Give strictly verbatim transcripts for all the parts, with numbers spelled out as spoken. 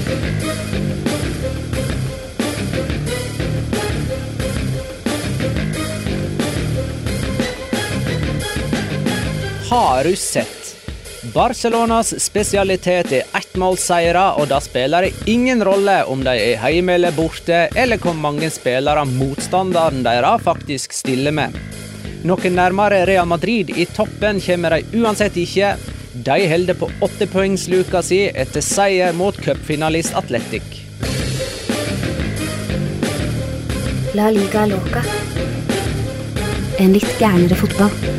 Har du sett? Barcelonas spesialitet er ettmålsseire, og da spiller det ingen rolle om de er hjemme eller borte, eller hvor mange spillere motstanderen deres faktisk stiller med. Noe nærmere Real Madrid i toppen kommer de uansett ikke. De holder på åtte poengsluka si etter seier mot cupfinalist Atletic. La Liga Loca. En litt gærnere fotball.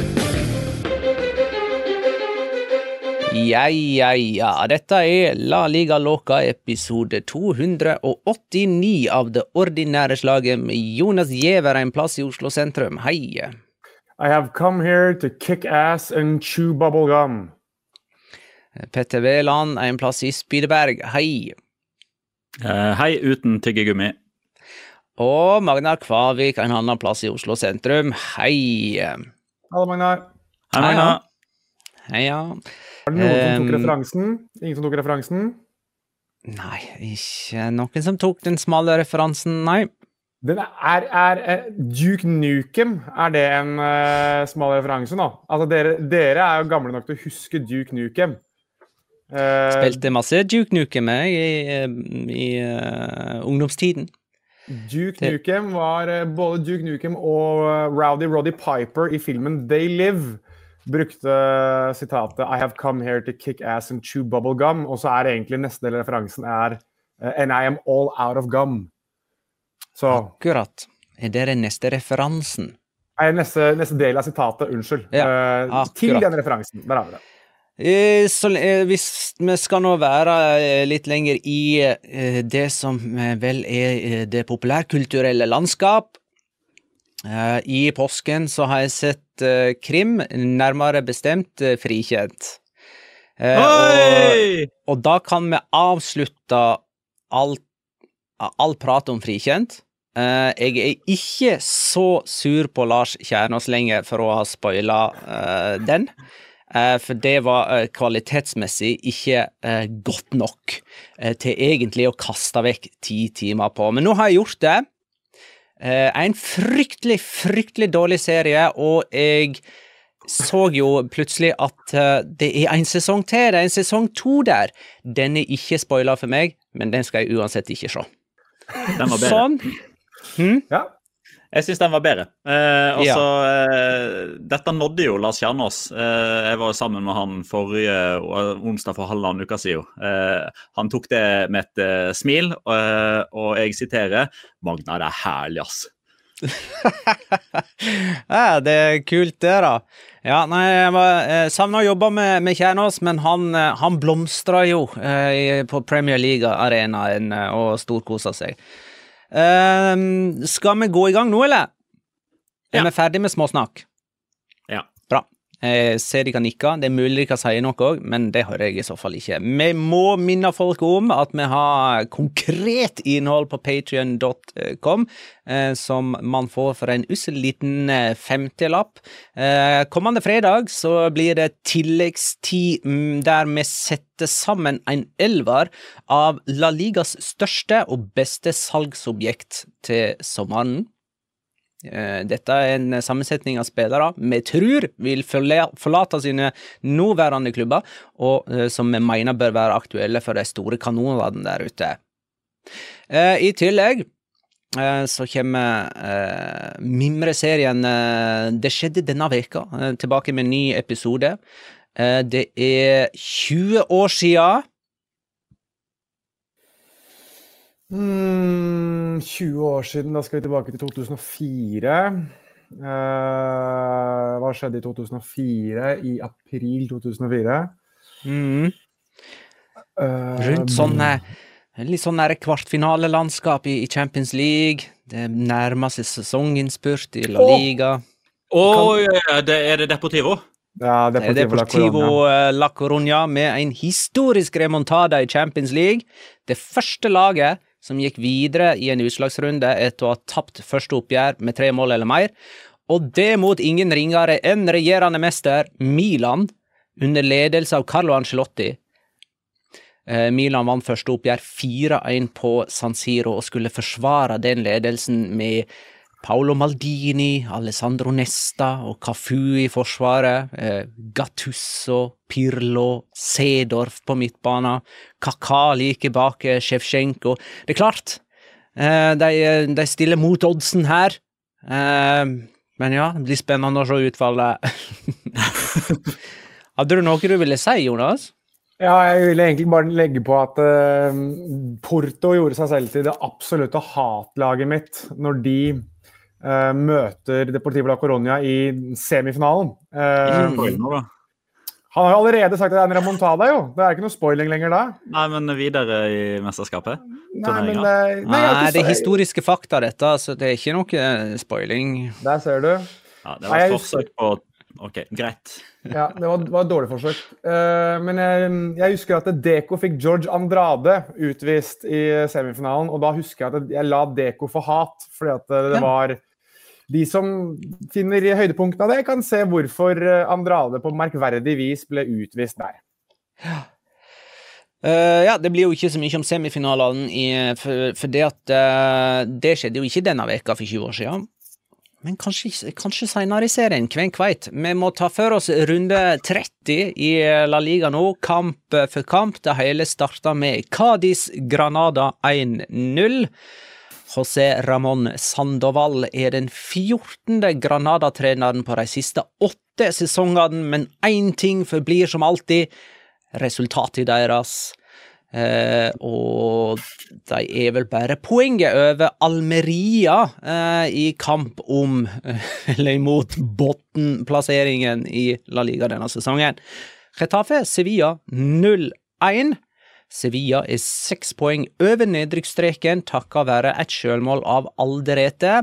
Ja, ja, ja. Dette er La Liga Loca episode to hundre åttini av det ordinære slaget med Jonas Giæver en plass i Oslo sentrum. Hei. I have come here to kick ass and chew bubble gum. Petter Veland en plass i Spydeberg. Hei. Uh, hei uten tyggegummi. Og Magnar Kvavik en annen plass i Oslo sentrum. Hei. Hallo, Magnar. Hei, Magnar. Hei, ja. Var det noen som tok Um, referansen? Ingen som tok referansen? Nei, ikke noen som tok den smale referansen, nei. Den er, er, er Duke Nukem, er det en uh, smal referanse nå? Altså, dere, dere er jo gamle nok til å huske Duke Nukem. Uh, Spilte masse Duke Nukem med i, i uh, ungdomstiden. Duke Det- Nukem var uh, både Duke Nukem og uh, Rowdy Roddy Piper i filmen They Live. Brukte sitatet I have come here to kick ass and chew bubble gum, og så er egentlig neste del av referansen er uh, and I am all out of gum. Så Akkurat. Er det den neste referansen? er neste, neste del av sitatet, unnskyld. Ja, uh, til akkurat. den referansen, der har vi det. Eh, Så eh, hvis vi skal nå være eh, litt lenger i eh, det som eh, vel er eh, det populærkulturelle landskap. Eh, I påsken så har jeg sett eh, krim, nærmere bestemt eh, Frikjent. Eh, og, og da kan vi avslutte all, all prat om Frikjent. Eh, jeg er ikke så sur på Lars Kjernås lenger for å ha spoilet eh, den. Eh, for det var eh, kvalitetsmessig ikke eh, godt nok eh, til egentlig å kaste vekk ti timer på. Men nå har jeg gjort det. Eh, en fryktelig, fryktelig dårlig serie, og jeg så jo plutselig at eh, det er en sesong til, det er en sesong to der. Den er ikke spoilet for meg, men den skal jeg uansett ikke se. Den var bedre. Sånn. Hm? Ja. Jeg synes den var bedre. Eh, og Ja. så, eh, dette nådde jo Lars Kjernås. Eh, jeg var jo sammen med han forrige eh, onsdag for halvannen uka siden. Eh, han tok det med et eh, smil, eh, og jeg siterer, Magnar, det er herlig, ass. Ja, det er kult det da. Ja, nei, jeg var, eh, savnet å jobbe med, med Kjernås, men han, eh, han blomstret jo eh, i- på Premier League-arenaen eh, og storkoset seg. Eh, skal vi gå i gang nå, eller? Er Ja. vi ferdig med småsnakk? Ja. Bra. Jeg ser de kan nikke. Det er mulig de kan si noe også, men det hører jeg i så fall ikke. Vi må minne folk om at vi har konkret innhold på patreon dot com, eh, som man får for en ussel liten eh, femtilapp. Eh, kommende fredag så blir det tilleggstid mm, der vi setter sammen en elver av La Ligas største og beste salgsobjekt til sommeren. Eh, Dette er en sammensetning av spillere vi tror vil forle- forlate sine nåværende klubber, og eh, som vi mener bør være aktuelle for de store kanonene der ute. Eh, I tillegg eh, så kommer eh, Mimre-serien eh, Det skjedde denne veka, eh, tilbake med en ny episode. Eh, det er tjue år siden. Hmm, tjue år siden, da skal vi tilbake til to tusen og fire. Eh, hva skjedde i to tusen og fire? I april to tusen og fire? Mm. Eh, Rundt sånne litt sånn der kvartfinalelandskap i, i Champions League. Det nærmer seg sesonginnspurt i La Åh! Liga. Åh, ja, det er det Deportivo. Ja, Det er Deportivo La Deportivo Coruña. eh, La Coruña med en historisk remontada i Champions League. Det første laget som gikk videre i en utslagsrunde etter å ha tapt første oppgjør med tre mål eller mer. Og det mot ingen ringere enn regjerende mester Milan, under ledelse av Carlo Ancelotti. Eh, Milan vant første oppgjør fire én på San Siro og skulle forsvare den ledelsen med Paolo Maldini, Alessandro Nesta og Cafu i forsvaret, eh, Gattuso, Pirlo, Seedorf på midtbanen, Kaká like bak Shevchenko. Det er klart, eh, de, de stiller mot oddsen her, eh, men ja, det blir spennende å se utfallet. Hadde du noe du ville si, Jonas? Ja, jeg ville egentlig bare legge på at uh, Porto gjorde seg selv til det absolutte hatlaget mitt når de Uh, møter Deportivo La Coruña i semifinalen. Uh, mm. Han har jo allerede sagt at det er en remontada, jo. Det er ikke noe spoiling lenger da. Nei, men videre i mesterskapet? Nei, men, uh, nei, nei det er historiske fakta dette, så det er ikke noe spoiling. Der ser du. Ja, det var et forsøk på... Ok, greit. Ja, det var, det var et dårlig forsøk. Uh, men jeg, jeg husker at Deco fikk George Andrade utvist i semifinalen, og da husker jeg at jeg la Deco få hat, fordi at det ja. var... De som finner høydepunktene av det, kan se hvorfor Andrade på merkverdig vis ble utvist der. Ja. Uh, ja, det blir jo ikke så mye om semifinalen, i, for, for det at uh, det skjedde jo ikke denne veka for tjue år siden. Men kanskje, kanskje senere i serien, hvem kveit. Vi må ta for oss runde tretti i La Liga nå, kamp for kamp. Det hele startet med Cádiz Granada én null. José Ramón Sandoval er den fjortende Granada-treneren på de siste åtte sesongene, men én ting forblir som alltid, resultatet deres. Eh, og de er vel bare poenget over Almeria eh, i kamp om, eller imot bottenplasseringen i La Liga denne sesongen. Getafe Sevilla null én. Sevilla er seks poeng over nedrykksstreken, takket være et selvmål av Alderete.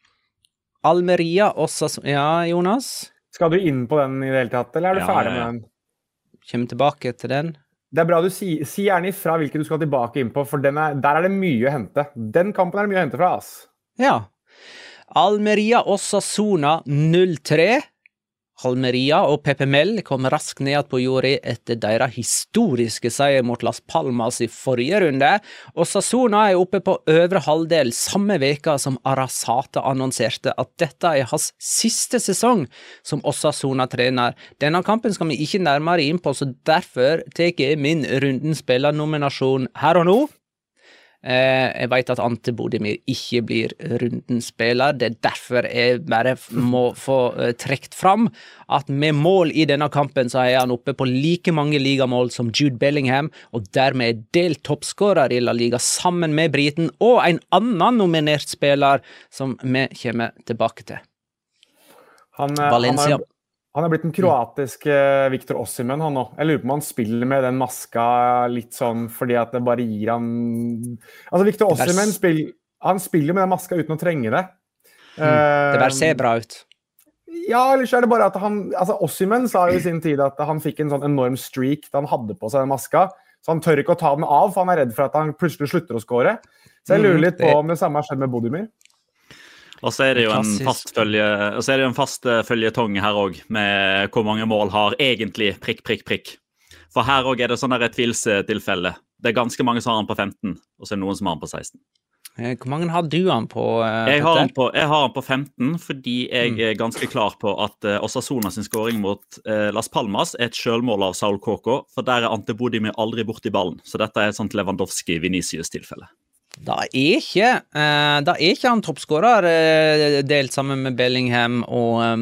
Almeria også... Ja, Jonas? Skal du inn på den i det hele tatt, eller er du ja, ferdig med den? Kjem tilbake til den. Det er bra du sier, si gjerne ifra hvilken du skal tilbake inn på, for den er, der er det mye å hente. Den kampen er det mye å hente fra, ass. Ja. Almeria Osasuna null tre. Almeria og Pepe Mel kom raskt ned på jorda etter deres historiske seier mot Las Palmas i forrige runde. Osasuna er oppe på øvre halvdel samme veka som Arrasate annonserte at dette er hans siste sesong som Osasuna-trener. Denne kampen skal vi ikke nærmere inn på, så derfor tar jeg min rundens spillernominasjon her og nå. Eh, jeg vet at Ante Bodimir ikke blir rundens spiller, det er derfor jeg bare må få uh, trekt fram at med mål i denne kampen så er han oppe på like mange ligamål som Jude Bellingham, og dermed er delt toppskårer i La Liga sammen med Briten og en annen nominert spiller som vi kommer tilbake til. Han, Valencia. Han er... Han er blitt en kroatisk uh, Victor Osimhen, han nå. Jeg lurer på om han spiller med den maska litt sånn, fordi at det bare gir han... Altså, Victor Osimhen spiller, han spiller med den maska uten å trenge det. Mm. Det bare ser bra ut. Ja, eller så er det bare at han... Altså, Osimhen sa jo i sin tid at han fikk en sånn enorm streak da han hadde på seg den maska, så han tør ikke å ta den av, for han er redd for at han plutselig slutter å skåre. Så jeg lurer litt på om det samme har skjedd med Bodimir. Og så er det jo en fast følge, og så er det jo en fast følgetong her også, med hvor mange mål har egentlig prikk, prikk, prikk. For her også er det sånn der et tvilstilfelle. Det er ganske mange som har han på femten, og så er det noen som har han på seksten. Hvor mange har du han på? Uh, jeg, har han på jeg har han på femten, fordi jeg er ganske klar på at uh, Osasuna sin scoring mot uh, Las Palmas er et selvmål av Saul Koko, for der er Ante Bodimir aldri bort i ballen. Så dette er et sånt Lewandowski-Vinicius-tilfelle. Da er ikke, uh, da er ikke han toppskårer uh, delt sammen med Bellingham og um,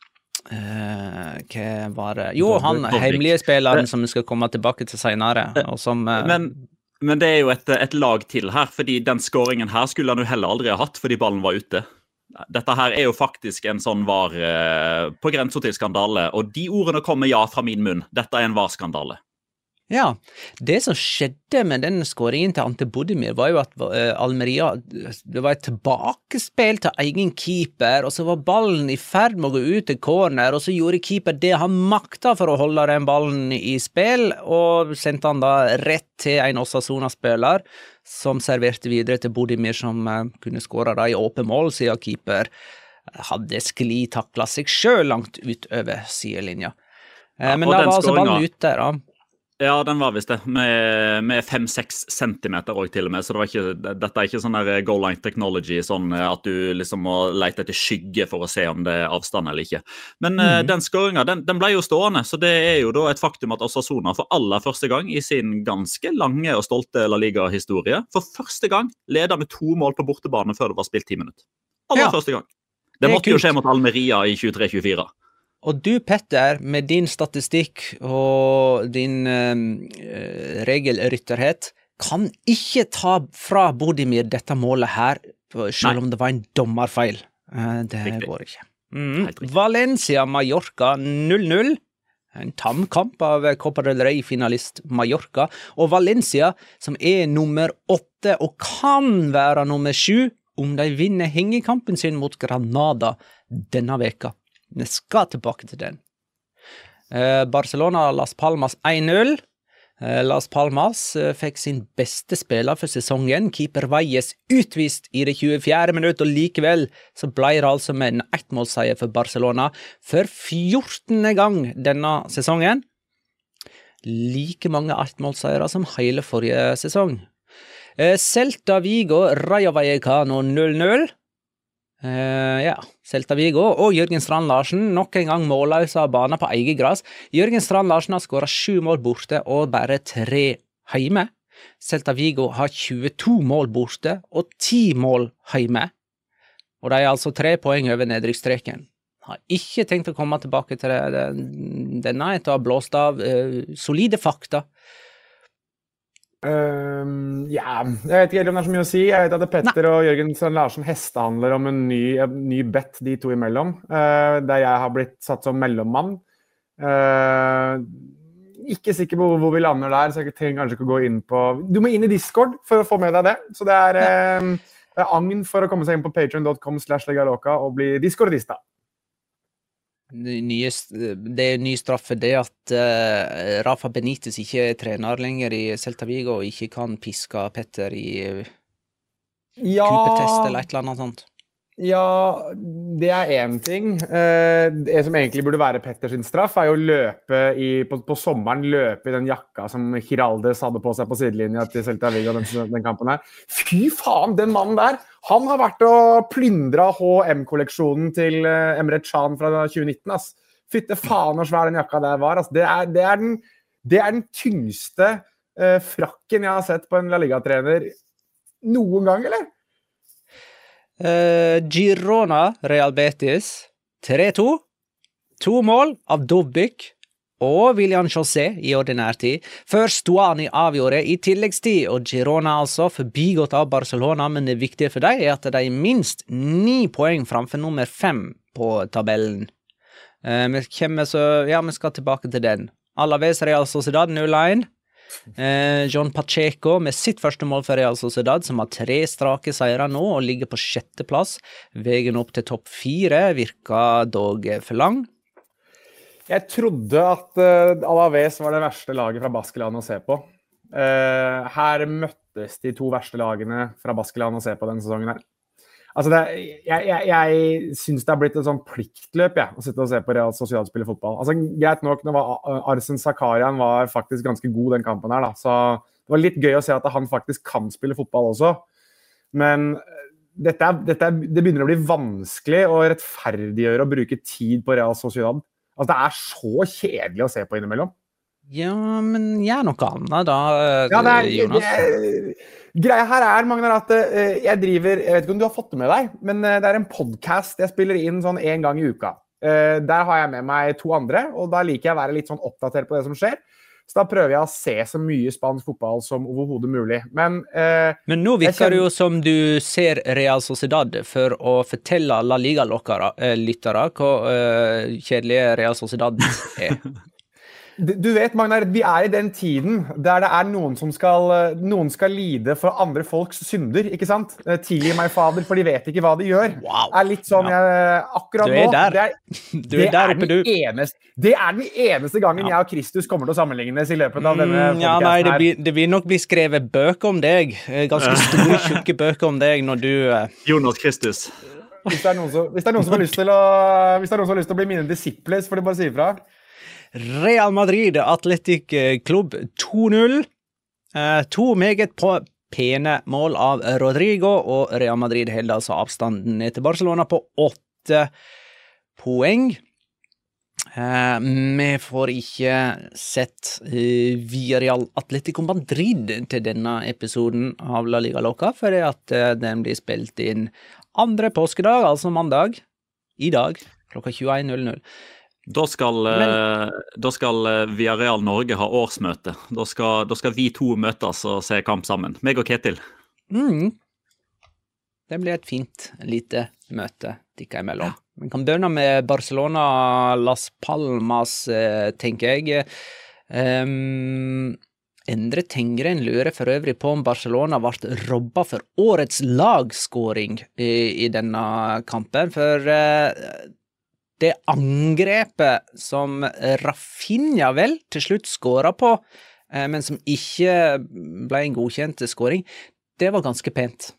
uh, hva var det? Jo, han hemmelige spilleren som vi skal komme tilbake til senere. Og som, uh, men, men det er jo et, et lag til her, fordi den scoringen her skulle han jo heller aldri ha hatt, fordi ballen var ute. Dette her er jo faktisk en sånn var uh, på grensen til skandale, og de ordene kommer ja fra min munn. Dette er en var-skandale. Ja, det som skjedde med den skåringen til Ante Bodimir var jo at uh, Almeria, det var et tilbakespill til egen keeper, og så var ballen i ferd med å gå ut til corner, og så gjorde keeper det han makta for å holde den ballen i spill, og sendte han da rett til en Osasuna-spiller, som serverte videre til Bodimir, som uh, kunne skåre da i åpen mål, siden keeper hadde sklitaklet seg selv langt utover sidelinja. Uh, ja, men da var altså ballen ute der, da. Ja, den var visst det, med, med fem-seks centimeter også til og med, så det var ikke, dette er ikke sånn der goal line technology, sånn at du liksom må lete etter skygge for å se om det er avstand eller ikke. Men mm. den skåringen, den, den ble jo stående, så det er jo da et faktum at Osasuna for aller første gang i sin ganske lange og stolte La Liga-historie, for første gang leder med to mål på bortebane før det var spilt ti minutter. Aller ja. første gang. Det, det måtte kult. jo skje mot Almeria i tjuetre tjuefire. Og du, Petter, med din statistikk og din uh, regelrytterhet, kan ikke ta fra Bodimir dette målet her, selv Nei. om det var en dommerfeil. Uh, det Riktig. går ikke. Mm. Valencia-Mallorca null null. En tamkamp av Copa del Rey-finalist Mallorca. Og Valencia, som er nummer åtte og kan være nummer sju, om de vinner hengekampen sin mot Granada denne veka. Vi skal tilbake til den. Eh, Barcelona Las Palmas one null. Eh, Las Palmas eh, fikk sin beste spiller for sesongen. Keeper Valles utvist i det tjuefjerde minutt, og likevel så ble det altså med en ettmålseier for Barcelona for fjortende gang denne sesongen. Like mange ettmålseiere som hele forrige sesong. Eh, Celta Vigo Rayo Vallecano null null. Uh, ja, Celta Vigo og Jørgen Strand Larsen nok en gang målløse av banen på eget gras. Jørgen Strand Larsen har skåret sju mål borte og bare tre hjemme. Celta Vigo har tjueto mål borte og ti mål hjemme. Og de er altså tre poeng over nedrykksstreken. Har ikke tenkt å komme tilbake til det, denne etter å ha blåst av uh, solide fakta. Um, ja, jeg vet ikke helt om det er så mye å si. Jeg vet at Petter Nei. og Jørgen Strand Larsen hestehandler om en ny, en ny bet de to imellom, uh, der jeg har blitt satt som mellommann. Uh, ikke sikker på hvor, hvor vi lander der, så jeg trenger kanskje ikke å gå inn på... Du må inn i Discord for å få med deg det. Så det er, uh, det er agn for å komme seg inn på patreon dot com slash legaloka og bli discordista. Det, nye, det er ny straff for det at uh, Rafa Benitez ikke er trener lenger i Celta Vigo og ikke kan piske Petter i uh, ja, kupetest eller et eller annet sånt. Ja, det er en ting. Uh, det som egentlig burde være Petters straff er jo å løpe i, på, på sommeren løpe i den jakka som Giraldes hadde på seg på sidelinja til Celta Vigo den, den kampen her. Fy faen, den mannen der! Han har vært og plyndret H M-kolleksjonen til uh, Emre Can fra tjue nitten, ass. Fytte faen og svær den jakka der var, ass. Det er, det er, den, det er den tyngste uh, frakken jeg har sett på en La Liga-trener noen gang, eller? Uh, Girona Real Betis tre to. To mål av Dovbyk og William José i ordinær tid, før Stuani avgjorde i tilleggstid, og Girona altså forbigått av Barcelona, men det viktige for dem er at de er minst ni poeng framfor nummer fem på tabellen. Uh, vi, kommer så, ja, vi skal tilbake til den. Alaves Real Sociedad null én. Uh, John Pacheco med sitt første mål for Real Sociedad, som har tre strake seire nå og ligger på sjette plass. Vegen opp til topp fire virker dog for lang. Jeg trodde at uh, Alaves var det verste laget fra Baskeland å se på. Uh, her møttes de to verste lagene fra Baskeland å se på denne sesongen her. Altså, det, jeg, jeg, jeg synes det har blitt et sånn pliktløp, ja, å sitte og se på Real Sociedad spille fotball. Altså, greit nok, nå var Arsen Zakarian var faktisk ganske god den kampen her, da. Så det var litt gøy å se at han faktisk kan spille fotball også. Men dette, er, dette er, det begynner å bli vanskelig å rettferdiggjøre og bruke tid på Real Sociedad. Altså, det er så kjedelig å se på innimellom. Ja, men gjør noe annet da, ja, det er, Jonas. Det, greia her er, Magnar, at uh, jeg driver, jeg vet ikke om du har fått det med deg, men uh, det er en podcast jeg spiller inn sånn en gang i uka. Uh, der har jeg med meg to andre, og da liker jeg å være litt sånn oppdatert på det som skjer. Så da prøver jeg å se så mye spansk fotball som overhodet mulig. Men, uh, men nå virker kjenner... det jo som du ser Real Sociedad for å fortelle La Liga-lyttere hva uh, kjedelige Real Sociedad er. Du vet, Magnar, vi er i den tiden der det er noen som skal, noen skal lide for andre folks synder, ikke sant? Tidlig meg fader, for de vet ikke hva de gjør. Wow. Er litt sånn, ja. jeg, akkurat nå, der. det er, du er det, der er oppe, den eneste, det er den eneste gangen ja. jeg og Kristus kommer til å sammenlignes i løpet av denne podcasten ja, nei, det her. Blir, det vil nok bli skrevet bøker om deg, ganske store, tjukke bøker om deg når du... Jonas Kristus. Hvis det er noen som, hvis det er noen som har lyst til å, hvis det er noen som har lyst til å bli mine disciples, får de bare si ifra. Real Madrid Athletic Klubb to null. Eh, to meget på pene mål av Rodrigo, og Real Madrid holder altså avstanden ned til Barcelona på åtte poeng. Uh, vi får ikke sett uh, Villarreal Atletico Madrid til denne episoden av La Liga Loca, fordi at uh, den blir spilt inn andre påskedag, altså mandag, i dag, klokka tjueen null null. Da skal, Men, uh, da skal Villarreal Norge ha årsmøte. Da skal, da skal vi to møtes og se kamp sammen. Meg og Ketil. Mm. Det blir et fint lite møte tikka imellom. Ja. Vi kan begynne med Barcelona Las Palmas, eh, tenker jeg. Um, Endre Tengren lurer for øvrig på om Barcelona ble robbet for årets lagskåring i, i denne kampen, for eh, det angrepet som Rafinha vel til slutt skåret på, eh, men som ikke ble en godkjent skåring, det var ganske pent.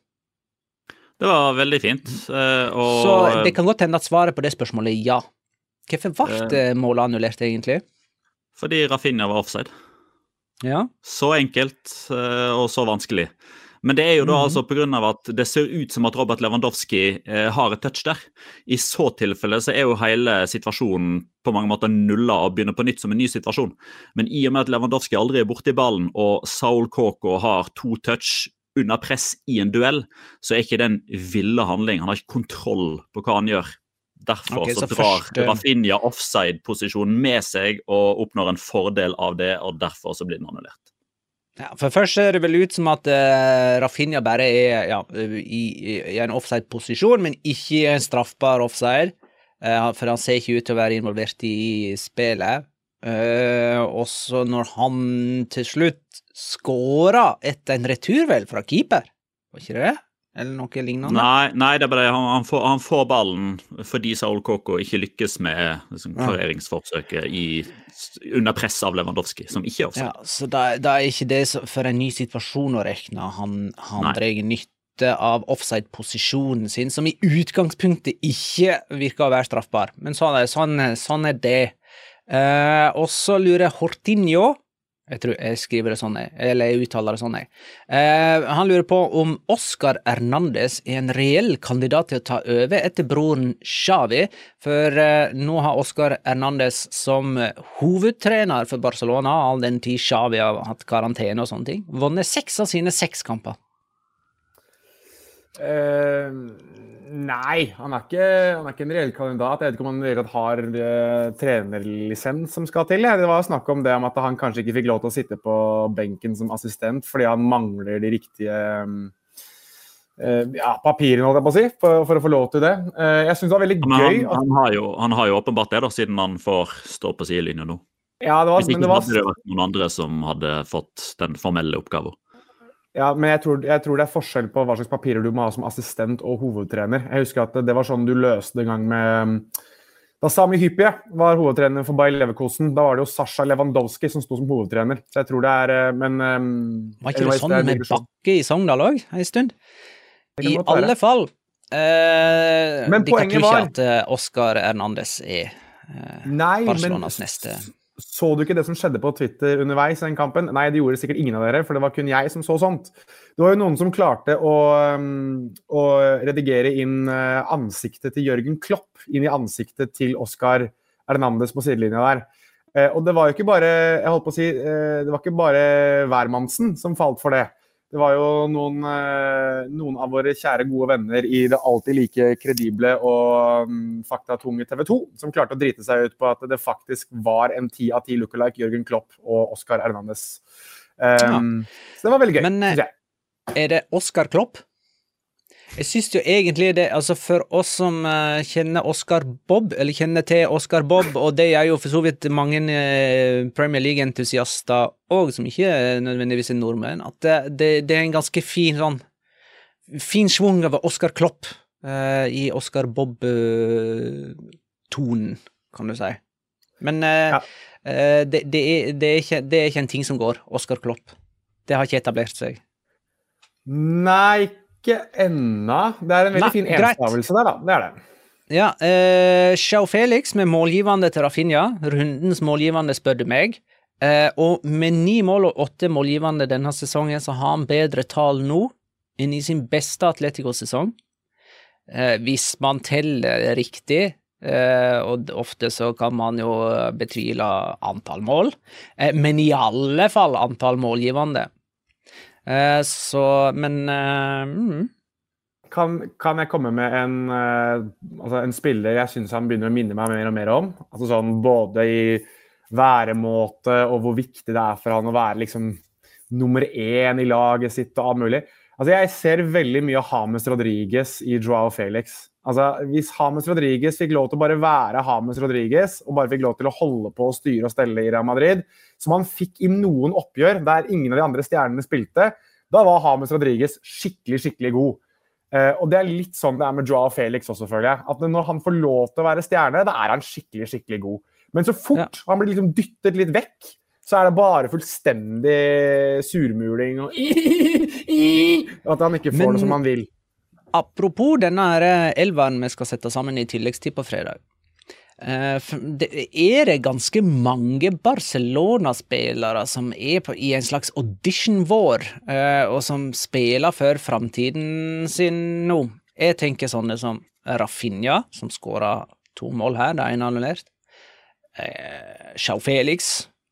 Det var veldig fint. Og så det kan godt hende at svaret på det spørsmålet er ja. Hvorfor ble målet annullert egentlig? Fordi Rafinha var offside. Ja. Så enkelt og så vanskelig. Men det er jo da mm-hmm. altså på grunn av at det ser ut som at Robert Lewandowski har et touch der. I så tilfelle så er jo hele situasjonen på mange måter nulla og begynner på nytt som en ny situasjon. Men i og med at Lewandowski aldri er borte i ballen, og Saul Koko har to touch under press i en duell, så er ikke det en ville handling. Han har ikke kontroll på hva han gjør. Derfor okay, så, så drar først, Rafinha offside-posisjonen med seg og oppnår en fordel av det, og derfor så blir den annullert. Ja, for først ser det vel ut som at uh, Rafinha bare er ja, i, i en offside-posisjon, men ikke en straffbar offside, uh, for han ser ikke ut til å være involvert i spillet. Uh, og så når han til slutt skårer etter en returvel fra keeper, var ikke det? Eller noe lignende? Nei, nei det er bare han, han, får, han får ballen fordi Saul Koko ikke lykkes med liksom, klareringsforsøket i, under press av Lewandowski, som ikke er offside. Ja, så da, da er ikke det for en ny situasjon å rekne. Han, han drar nytte av offside-posisjonen sin, som i utgangspunktet ikke virker å være straffbar. Men sånn er, sånn, sånn er det. Uh, og så lurer Hortinho, jeg tror jeg skriver det sånn, eller jeg uttaler det sånn. Uh, han lurer på om Oscar Hernandez er en reell kandidat til å ta over etter broren Xavi, for uh, nå har Oscar Hernandez som hovedtrener for Barcelona, all den tid Xavi har hatt karantene og sånne ting, vunnet seks av sine seks kamper. Uh... Nei, han er, ikke, han er ikke en reell kandidat. Jeg vet ikke om han reelt har uh, trenerlisens som skal til. Det var snakk om det om at han kanskje ikke fikk lov til å sitte på benken som assistent, fordi han mangler de riktige um, uh, ja, papirene, holdt jeg på å si, for, for å få lov til det. Uh, jeg synes det var veldig men gøy. Han, han, har jo, han har jo åpenbart det da, siden han får stå på sidelinjen nå. Ja, det var, Hvis ikke men det var... hadde det vært noen andre som hadde fått den formelle oppgaven. Ja, men jeg tror, jeg tror det er forskjell på hva slags papirer du må ha som assistent og hovedtrener. Jeg husker at det var sånn du løste en gang med... Da Sami Hyppie var hovedtrener for Bayer Leverkusen, da var det jo Sasha Lewandowski som stod som hovedtrener. Så jeg tror det er... Men, um, var ikke det sånn det med Bakke i Sogndal også, en stund? I alle fall. Eh, men de kan ikke var... at uh, Oscar Hernandez er uh, Nei, Barcelonas men... neste... Så du ikke det som skjedde på Twitter underveis i den kampen? Nei, det gjorde sikkert ingen av dere, for det var kun jeg som så sånt. Det var jo noen som klarte å, um, å redigere inn uh, ansiktet til Jørgen Klopp, inn i ansiktet til Oscar Hernandez på sidelinja der. Uh, og det var jo ikke bare, jeg holdt på å si, uh, det var ikke bare Værmannsen som falt for det. Det var jo noen, uh, noen av våre kjære gode venner i det alltid like kredible og um, faktatunge T V to, som klarte å drite seg ut på at det faktisk var en ti av ti lookalike Jørgen Klopp og Oscar Hernandez. Um, ja. Så det var veldig gøy. Men uh, er det Oscar Klopp? Jeg synes jo egentlig det, altså for oss som uh, kjenner Oscar Bob, eller kjenner til Oscar Bob, og det er jo for så vidt mange uh, Premier League-entusiaster også, som ikke nødvendigvis er nordmenn, at det, det, det er en ganske fin sånn, fin svung av Oscar Klopp uh, i Oscar Bob-tonen, uh, kan du si. Men uh, ja. uh, det, det, er, det, er ikke, det er ikke en ting som går, Oscar Klopp. Det har ikke etablert seg. Nei, ikke ennå. Det er en veldig Nei, fin enstavelse der, da. Det er det. Ja, eh, João Felix med målgivende til Rafinha, rundens målgivende spør du meg, eh, og med ni mål og åtte målgivende denne sesongen, så har han bedre tall nå enn i sin beste Atletico-sesong. Eh, hvis man teller riktig, eh, og ofte så kan man jo betvile antall mål, eh, men i alle fall antall målgivende. Eh, så, men... Eh, mm. Kan, kan jeg komme med en, uh, altså en spiller jeg synes han begynner å minne meg mer og mer om? Altså sånn både i væremåte og hvor viktig det er for han å være liksom nummer én i laget sitt og alt mulig. Altså jeg ser veldig mye av James Rodriguez i João Felix. Altså hvis James Rodriguez fikk lov til å bare være James Rodriguez og bare fikk lov til å holde på å styre og stelle i Real Madrid, som han fikk i noen oppgjør der ingen av de andre stjernene spilte, da var James Rodriguez skikkelig, skikkelig god. Uh, og det er litt sånn det er med João Felix også, føler jeg. At når han får lov til å være stjerne, da er han skikkelig, skikkelig god. Men så fort ja. han blir liksom dyttet litt vekk, så er det bare fullstendig surmuling og at han ikke får Men, det som han vil. Apropos denne elveren vi skal sette sammen i tilleggstid på fredag. Uh, det er det ganske mange Barcelona-spillere som er på, i en slags audition-vår uh, og som spiller for fremtiden sin nå. Jeg tenker sånne som Rafinha, som skårer to mål her, det er en annullert. Uh, João Felix.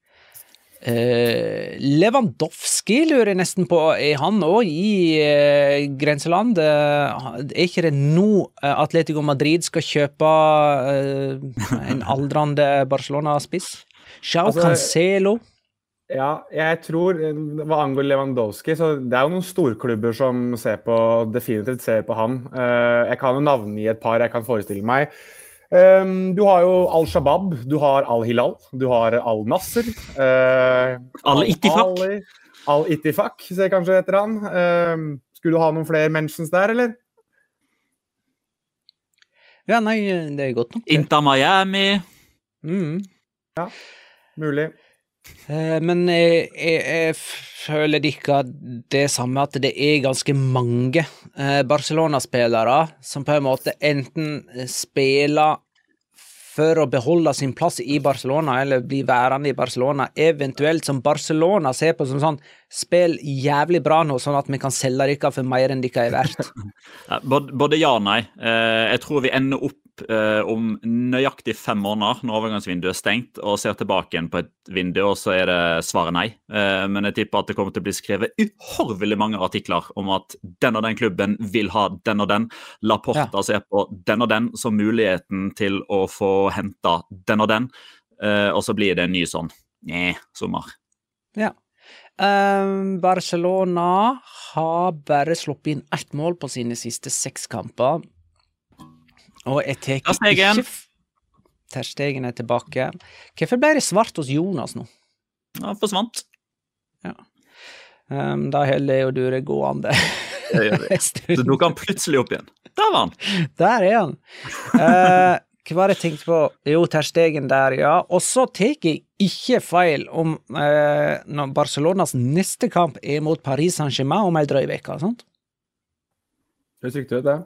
Uh, Lewandowski lurer jeg nesten på, er han også i uh, grenseland? Uh, er ikke det nå uh, Atletico Madrid skal kjøpe uh, en aldrende Barcelona-spiss? João altså, Cancelo? Ja, jeg tror, hva angår Lewandowski, så det er jo noen storklubber som ser på, definitivt ser på han. Uh, jeg kan jo navngi et par jeg kan forestille meg. Um, du har jo Al-Shabaab, du har Al-Hilal, du har Al-Nasser, uh, Al-Ittifaq, Al-Ittifaq, ser kanskje etter han. Um, skulle du ha noen flere mentions der, eller? Ja, nei, det er godt nok. Inter Miami. Mm. Ja, mulig. Uh, men jeg, jeg, jeg føler ikke det samme at det er ganske mange uh, Barcelona-spillere som på en måte enten spiller for å beholde sin plass i Barcelona eller bli værende i Barcelona, eventuelt som Barcelona ser på som sånn spill jævlig bra nå, sånn at vi kan selge dere for mer enn dere er verdt. Ja, både, både ja og nei. Uh, jeg tror vi ender opp Uh, om nøyaktig fem måneder når overgangsvinduet er stengt og ser tilbake igjen på et vindu, og så er det svaret nei. Uh, men jeg tipper at det kommer til å bli skrevet uhorvelig mange artikler om at den og den klubben vil ha den og den. Laporta ja. ser på den og den som muligheten til å få hentet den og den, uh, og så blir det en ny sånn Nei, sommer. Ja. Um, Barcelona har bare sluppet inn ett mål på sine siste seks kamper. Og jeg teker ikke... Ter Stegen er tilbake. Hvorfor ble det svart hos Jonas nå? Ja, forsvant. Ja. Um, da heller jo du det gående. Det gjør vi. Så du kan plutselig opp igjen. Der var han. Der er han. Uh, hva var det jeg tenkte på? Jo, Ter Stegen der, ja. Og så teker jeg ikke feil om uh, når Barcelonas neste kamp er mot Paris Saint-Germain om en drøy veka, sant? Det er sikkert det.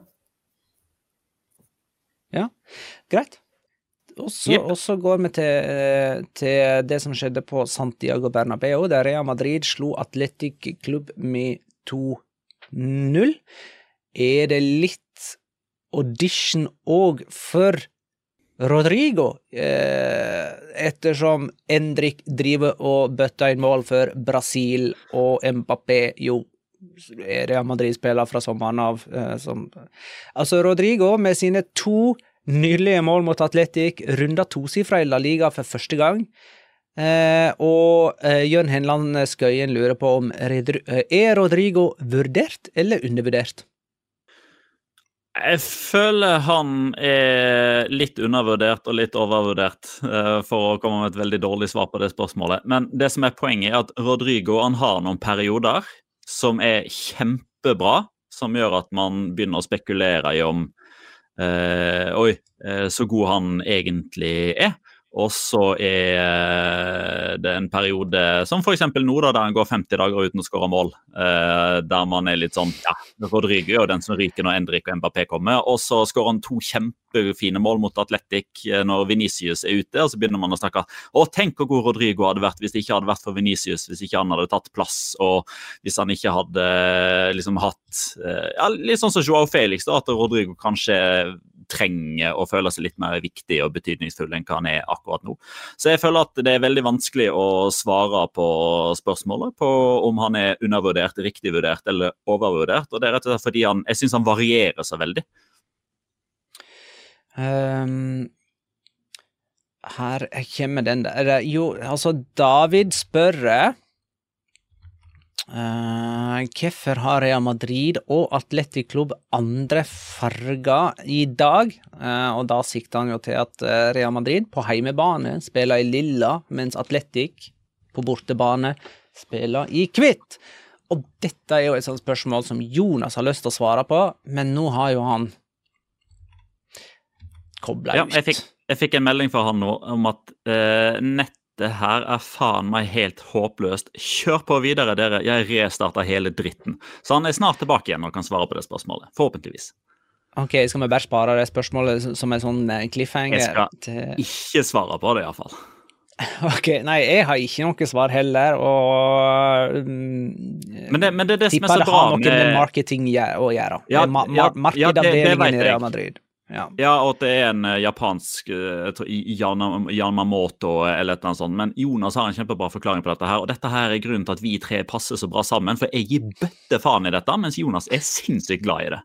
Ja, greit. Og så, yep. og så går vi til, til det som skjedde på Santiago Bernabéu, der Real Madrid slo Athletic Club med to null. Er det litt audition også for Rodrigo, eh, ettersom Endrik driver og bøtter inn mål for Brasil, og Mbappé jo Real Madrid spiller fra sommeren av. Eh, som, altså Rodrigo med sine to nylige mål mot Athletic runda tosifra i La Liga for første gang. Eh, og eh, Jørn Henland Skøyen lurer på om er Rodrigo vurdert eller undervurdert? Jeg føler han er litt undervurdert og litt overvurdert, uh, for å komme med et veldig dårlig svar på det spørsmålet. Men det som er poenget er at Rodrigo han har noen perioder som er kjempebra, som gjør at man begynner å spekulere i om uh, oi, uh, så god han egentlig er. Og så er det en periode, som for eksempel nå da, der han går femti dager uten å skåre mål, eh, der man er litt sånn, ja, Rodrigo er jo den som ryker når Endrik og Mbappé kommer, og så skårer han to kjempefine mål mot Atletic når Vinicius er ute, og så begynner man å snakke, å tenk hvor god Rodrigo hadde vært hvis det ikke hadde vært for Vinicius, hvis ikke han hadde tatt plass, og hvis han ikke hadde liksom hatt, ja, litt sånn som Joao Felix da, at Rodrigo kanskje trenger å føle seg litt mer viktig og betydningsfull enn hva han er akkurat nå. Så jeg føler at det er veldig vanskelig å svare på spørsmålet på om han er undervurdert, riktig vurdert eller overvurdert, og det er rett og slett fordi han, jeg synes han varierer så veldig. Um, her kommer den der. Jo, altså David spør Uh, hvorfor har Real Madrid og Atletic Klubb andre farger i dag? Uh, og da sikter han jo til at uh, Real Madrid på heimebane spiller i lilla, mens Atletic på bortebane spiller i hvitt. Og dette er jo et sånt spørsmål som Jonas har lyst til å svare på, men nå har jo han koblet ja, ut. Jeg fikk, jeg fikk en melding fra han nå om at uh, nett det her er faen meg helt håpløst. Kjør på videre, dere. Jeg restarter hele dritten. Så han er snart tilbake igjen og kan svare på det spørsmålet. Forhåpentligvis. Ok, skal vi bare spare det spørsmålet som en sånn cliffhanger? Jeg skal til... ikke svare på det i hvert fall. Ok, nei, jeg har ikke noe svar heller, og um, men, det, men det er det som er så bra med... Tipper det har noe med marketing å gjøre. Ja, ma ja, markedavdelingen ja, i Real Madrid. Ja. ja, og at det er en japansk jeg tror, Yamamoto eller et eller annet sånt, men Jonas har en kjempebra forklaring på dette her, og dette her er grunnen til at vi tre passer så bra sammen, for jeg gir bøtte faen i dette, mens Jonas er sinnssykt glad i det.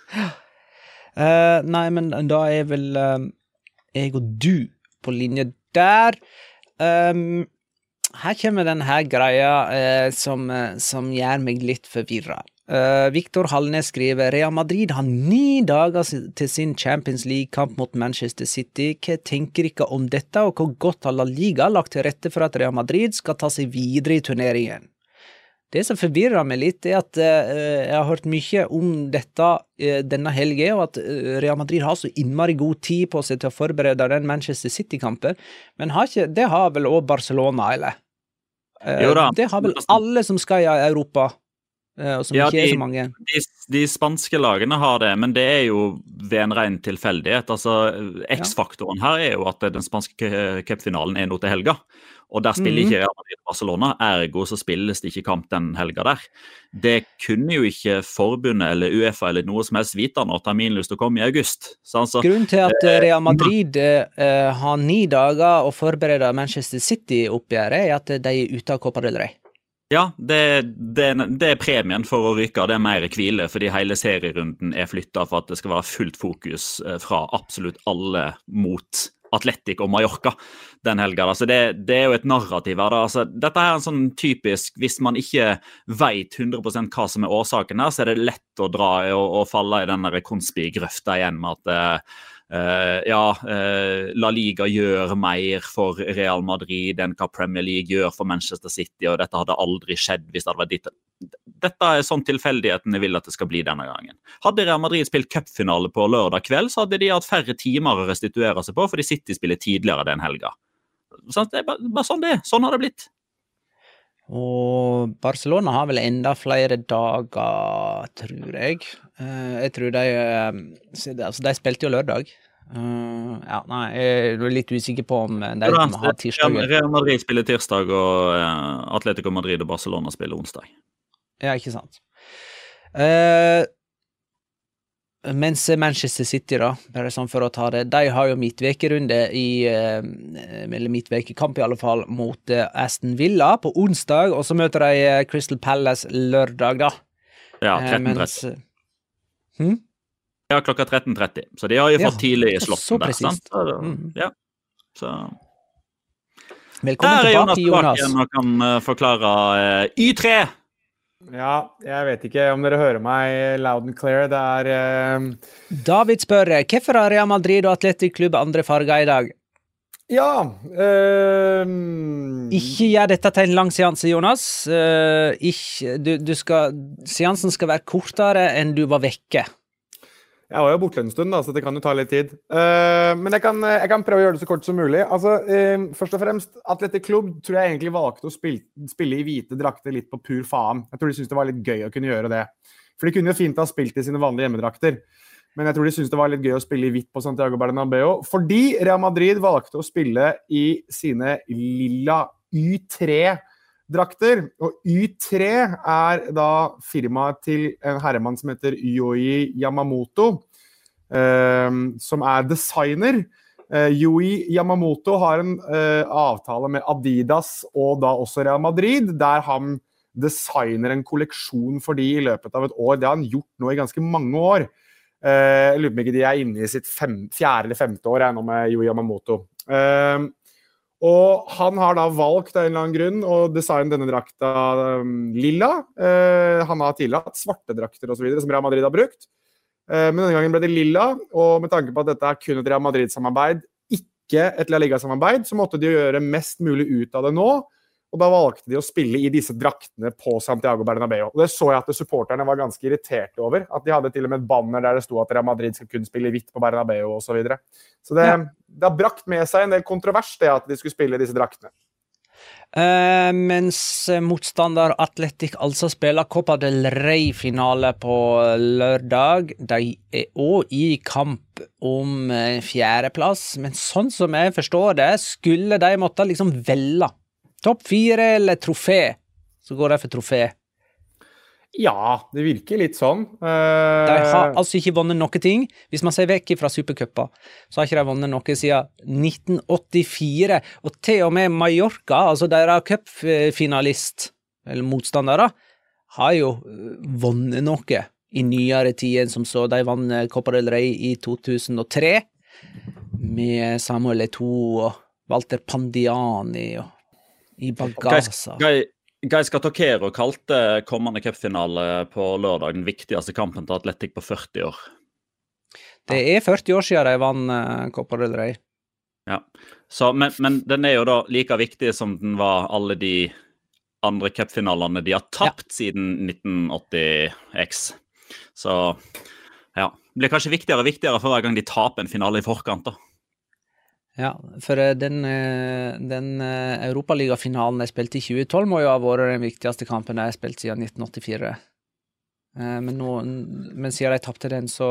Uh, nei, men da er vel uh, jeg og du på linje der. Um, her kommer den her greia uh, som, uh, som gjør meg litt forvirret. Uh, Victor Hallnes skriver Real Madrid har ni dager til sin Champions League-kamp mot Manchester City. Hva tenker ikke om dette, og hvor godt har La Liga lagt til rette for at Real Madrid skal ta seg videre i turneringen? Det som forvirrer meg litt er at uh, jeg har hørt mye om dette uh, denne helgen, og at uh, Real Madrid har så innmari god tid på seg til å forberede den Manchester City-kampen, men har ikke, det har vel også Barcelona, eller? Uh, jo da. Det har vel alle som skal i Europa. Uh, som ja, ikke de, er så mange. De, de spanske lagene har det, men det er jo ved en ren tilfeldighet. Altså, X-faktoren her er jo at den spanske cupfinalen er nå til helga, og der spiller mm. ikke Real Madrid Barcelona, ergo så spilles det ikke kamp den helga der. Det kunne jo ikke forbundet eller UEFA eller noe som helst vite når terminlyst å komme i august. Så altså, grunnen til at Real Madrid uh, har ni dager å forberede Manchester City-oppgjøret er at de er ute av Copa del Rey. Ja, det, det, det er premien for å rykke, det er mer hvile, fordi hele serierunden er flyttet for at det skal være fullt fokus fra absolutt alle mot Atletic og Mallorca den helga. Altså det, det er jo et narrativ her. Altså, dette er en sånn typisk, hvis man ikke vet hundre prosent hva som er årsaken her, så er det lett å dra og, og falle i denne konspirgrøfta igjen med at Uh, ja, uh, La Liga gjør mer for Real Madrid enn hva Premier League gjør for Manchester City, og dette hadde aldri skjedd hvis det hadde vært ditt. Dette er sånn tilfeldigheten jeg vil at det skal bli denne gangen. Hadde Real Madrid spilt cupfinale på lørdag kveld, så hadde de hatt færre timer å restituere seg på, fordi City spiller tidligere den helga. Så det er bare, bare sånn det, sånn har det blitt. Og Barcelona har vel enda flere dager, tror jeg. Uh, jeg tror de, uh, altså de spilte jo lørdag. Uh, ja, nei, jeg er litt usikker på om de ja, har tirsdag. Real Madrid spiller tirsdag, og uh, Atletico Madrid og Barcelona spiller onsdag. Ja, ikke sant. Uh, mens Manchester City da, bare sånn for å ta det, de har jo midtvekerunde i, uh, eller midtvekerkamp i alle fall, mot uh, Aston Villa på onsdag, og så møter de uh, Crystal Palace lørdag da. Ja, tretten tretti. Uh, hmm? Ja, klokka tretten tretti, så de har jo fått ja, tidlig i slotten så der, sant? Så, mm. ja, så... Velkommen der tilbake, Jonas. Der er Jonas tilbake og kan uh, forklare uh, Y tre. Ja, jeg vet ikke om dere hører meg loud and clear. Det er uh... David spør, hvorfor har Real Madrid og Atletic Klubb andre farger i dag? Ja uh... Ikke gjør dette til en lang seanse, Jonas. Uh, ikke, du, du skal, seansen skal være kortere enn du var vekke. Jeg var jo borte en stund, da, så det kan jo ta litt tid. Uh, men jeg kan, jeg kan prøve å gjøre det så kort som mulig. Altså, uh, først og fremst, Athletic Club tror jeg egentlig valgte å spille, spille i hvite drakter litt på pur faen. Jeg tror de syntes det var litt gøy å kunne gjøre det. For de kunne jo fint ha spilt i sine vanlige hjemmedrakter. Men jeg tror de syntes det var litt gøy å spille i hvitt på Santiago Bernabéu. Fordi Real Madrid valgte å spille i sine lilla Y tre drakter, og Y tre er da firmaet til en herremann som heter Yoi Yamamoto, eh, som er designer. Eh, Yoi Yamamoto har en eh, avtale med Adidas og da også Real Madrid, der han designer en kolleksjon for de i løpet av et år. Det har han gjort nå i ganske mange år. Eh, jeg lurer på om ikke de er inne i sitt fem, fjerde eller femte år jeg, nå med Yoi Yamamoto. Eh, Og han har da valgt av en eller annen grunn å designe denne drakta um, lilla. Uh, han har tidligere hatt svarte drakter og så videre, som Real Madrid har brukt. Uh, men denne gangen ble det lilla, og med tanke på at dette er kun et Real Madrid-samarbeid, ikke et La Liga-samarbeid, så måtte de gjøre mest mulig ut av det nå. Og da valgte de å spille i disse draktene på Santiago Bernabéu. Og det så jeg at supporterne var ganske irriterte over, at de hadde til og med et banner der det stod at Real Madrid skulle kunne spille hvitt på Bernabéu og så videre. Så det, ja. det har brakt med seg en del kontrovers det at de skulle spille disse draktene. Uh, mens motstander Athletic altså spiller Copa del Rey-finale på lørdag. De er også i kamp om fjerdeplass, men sånn som jeg forstår det, skulle de måtte liksom velge topp fire eller trofé, så går det for trofé. Ja, det virker litt sånn. Uh... De har altså ikke vunnet noe ting. Hvis man ser vekk fra Supercupen, så har ikke de vunnet noe siden nitten åttifire. Og til og med Mallorca, altså deres cupfinalist, eller motstandere, har jo vunnet noe i nyere tid som så. De vant Copa del Rey i to tusen og tre med Samuel Eto'o og Walter Pandiani og i Bagasa. Gais Gatokero kalte kommende cupfinale på lørdag den viktigste kampen til Athletic på førti år. Det er førti år siden de vant uh, Copa del Rey. Ja, så, men, men den er jo da like viktig som den var alle de andre cupfinalene de har tapt ja. Siden nitten åtti X. Så ja, det blir kanskje viktigere og viktigere for hver gang de taper en finale i forkant da. Ja, for den, den Europaliga-finalen jeg spilte i tjue tolv må jo ha vært den viktigste kampen jeg har spilt siden nitten åttifire. Men, nå, men siden jeg tappte den, så...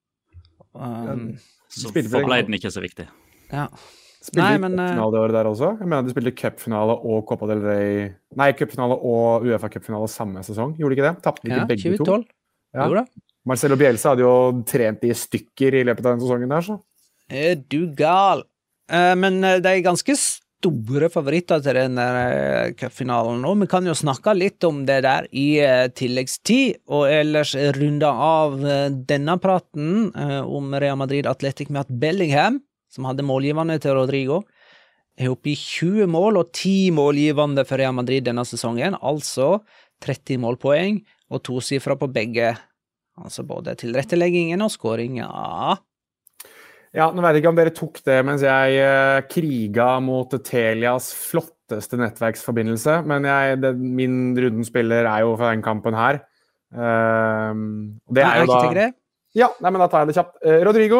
Um, så ble den ikke så viktig. Ja. Spilte de cupfinale det året der også? Jeg mener de spilte cupfinale og Copa del Rey... Nei, cupfinale og UEFA cupfinale samme sesong. Gjorde de ikke det? Tappte de ikke ja, begge tjue tolv. to? Ja, tjue tolv. Marcelo Bielsa hadde jo trent i stykker i løpet av den sesongen der, så. Er du gal? Men det er ganske store favoritter til den cupfinalen nå. Vi kan jo snakke litt om det der i tilleggstid, og ellers runde av denne praten om Real Madrid Athletic med at Bellingham, som hadde målgivende til Rodrigo, er oppe i tjue mål og ti målgivende for Real Madrid denne sesongen, altså tretti målpoeng og to sifre på begge, altså både tilretteleggingen og skåringen. Ja. Ja, nå vet jeg ikke om dere tok det mens jeg uh, kriga mot Telias flotteste nettverksforbindelse, men jeg, det, min rundenspiller er jo for den kampen her. Uh, det er, er jo da... Det? Ja, nei, men da tar jeg det kjapt. Uh, Rodrigo,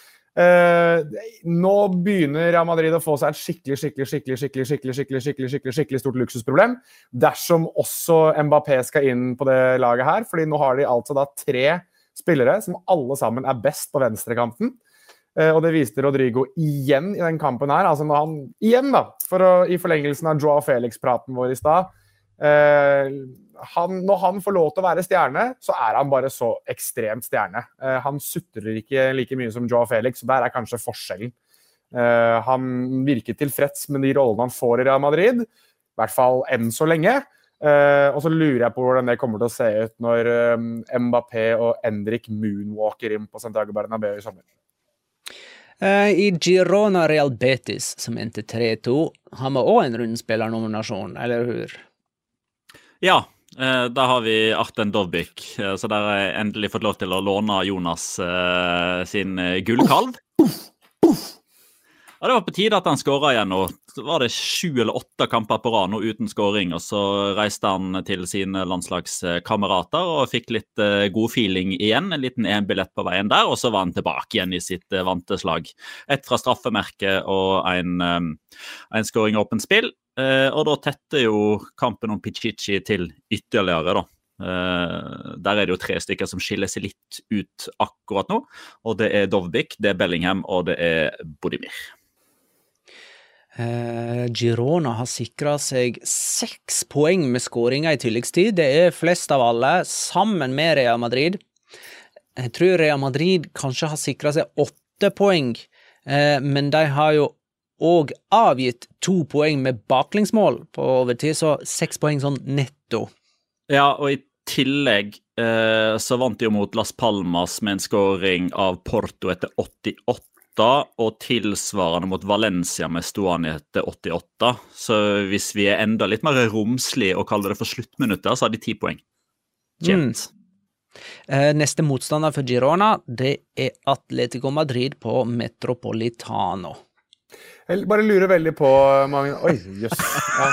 uh, nå begynner Real Madrid å få seg et skikkelig, skikkelig, skikkelig, skikkelig, skikkelig, skikkelig, skikkelig, skikkelig, skikkelig stort luksusproblem, dersom også Mbappé skal inn på det laget her, fordi nå har de altså da tre spillere som alle sammen er best på venstrekanten. Uh, og det viste Rodrigo igjen i den kampen her, altså når han, igjen da, for å, i forlengelsen av Joao Felix-praten vår i sted, uh, han, når han får lov til å være stjerne, så er han bare så ekstremt stjerne. Uh, han sutrer ikke like mye som Joao Felix, så der er kanskje forskjellen. Uh, han virker tilfreds med de rollene han får i Real Madrid, i hvert fall enn så lenge. Uh, og så lurer jeg på hvordan det kommer til å se ut når um, Mbappé og Endrick moonwalker inn på Santiago Bernabéu i sommer. Uh, I Girona Real Betis, som endte tre to, har vi også en rundspillernominasjon, eller hur? Ja, uh, da har vi Arten Dovbyk, uh, så der har jeg endelig fått lov til å låne Jonas uh, sin uh, gullkalv. Ja, det var på tide at han skåret igjen og var det sju eller åtte kamper på rad nå uten scoring, og så reiste han til sine landslagskamerater og fikk litt uh, god feeling igjen, en liten en-billett på veien der, og så var han tilbake igjen i sitt uh, vante slag. Et fra straffemerket og en, um, en scoring åpent spill, uh, og da tette jo kampen om Pichichi til ytterligere da. Uh, der er det jo tre stykker som skiller seg litt ut akkurat nå, og det er Dovbyk, det er Bellingham og det er Bodimir. Uh, Girona har sikret seg seks poeng med skåringer i tilleggstid. Det er flest av alle, sammen med Real Madrid. Jeg tror Real Madrid kanskje har sikret seg åtte poeng, uh, men de har jo også avgitt to poeng med baklingsmål på overtid, så seks poeng sånn netto. Ja, og i tillegg uh, så vant de jo mot Las Palmas med en skåring av Porto etter åttiåtte, og tilsvarende mot Valencia med stående etter åttiåtte. Så hvis vi er enda litt mer romslige og kaller det for sluttminutter, så har de ti poeng. Kjent. Mm. Neste motstander for Girona, det er Atletico Madrid på Metropolitano. Jeg bare lurer veldig på mange... Oi, jøss. Ja.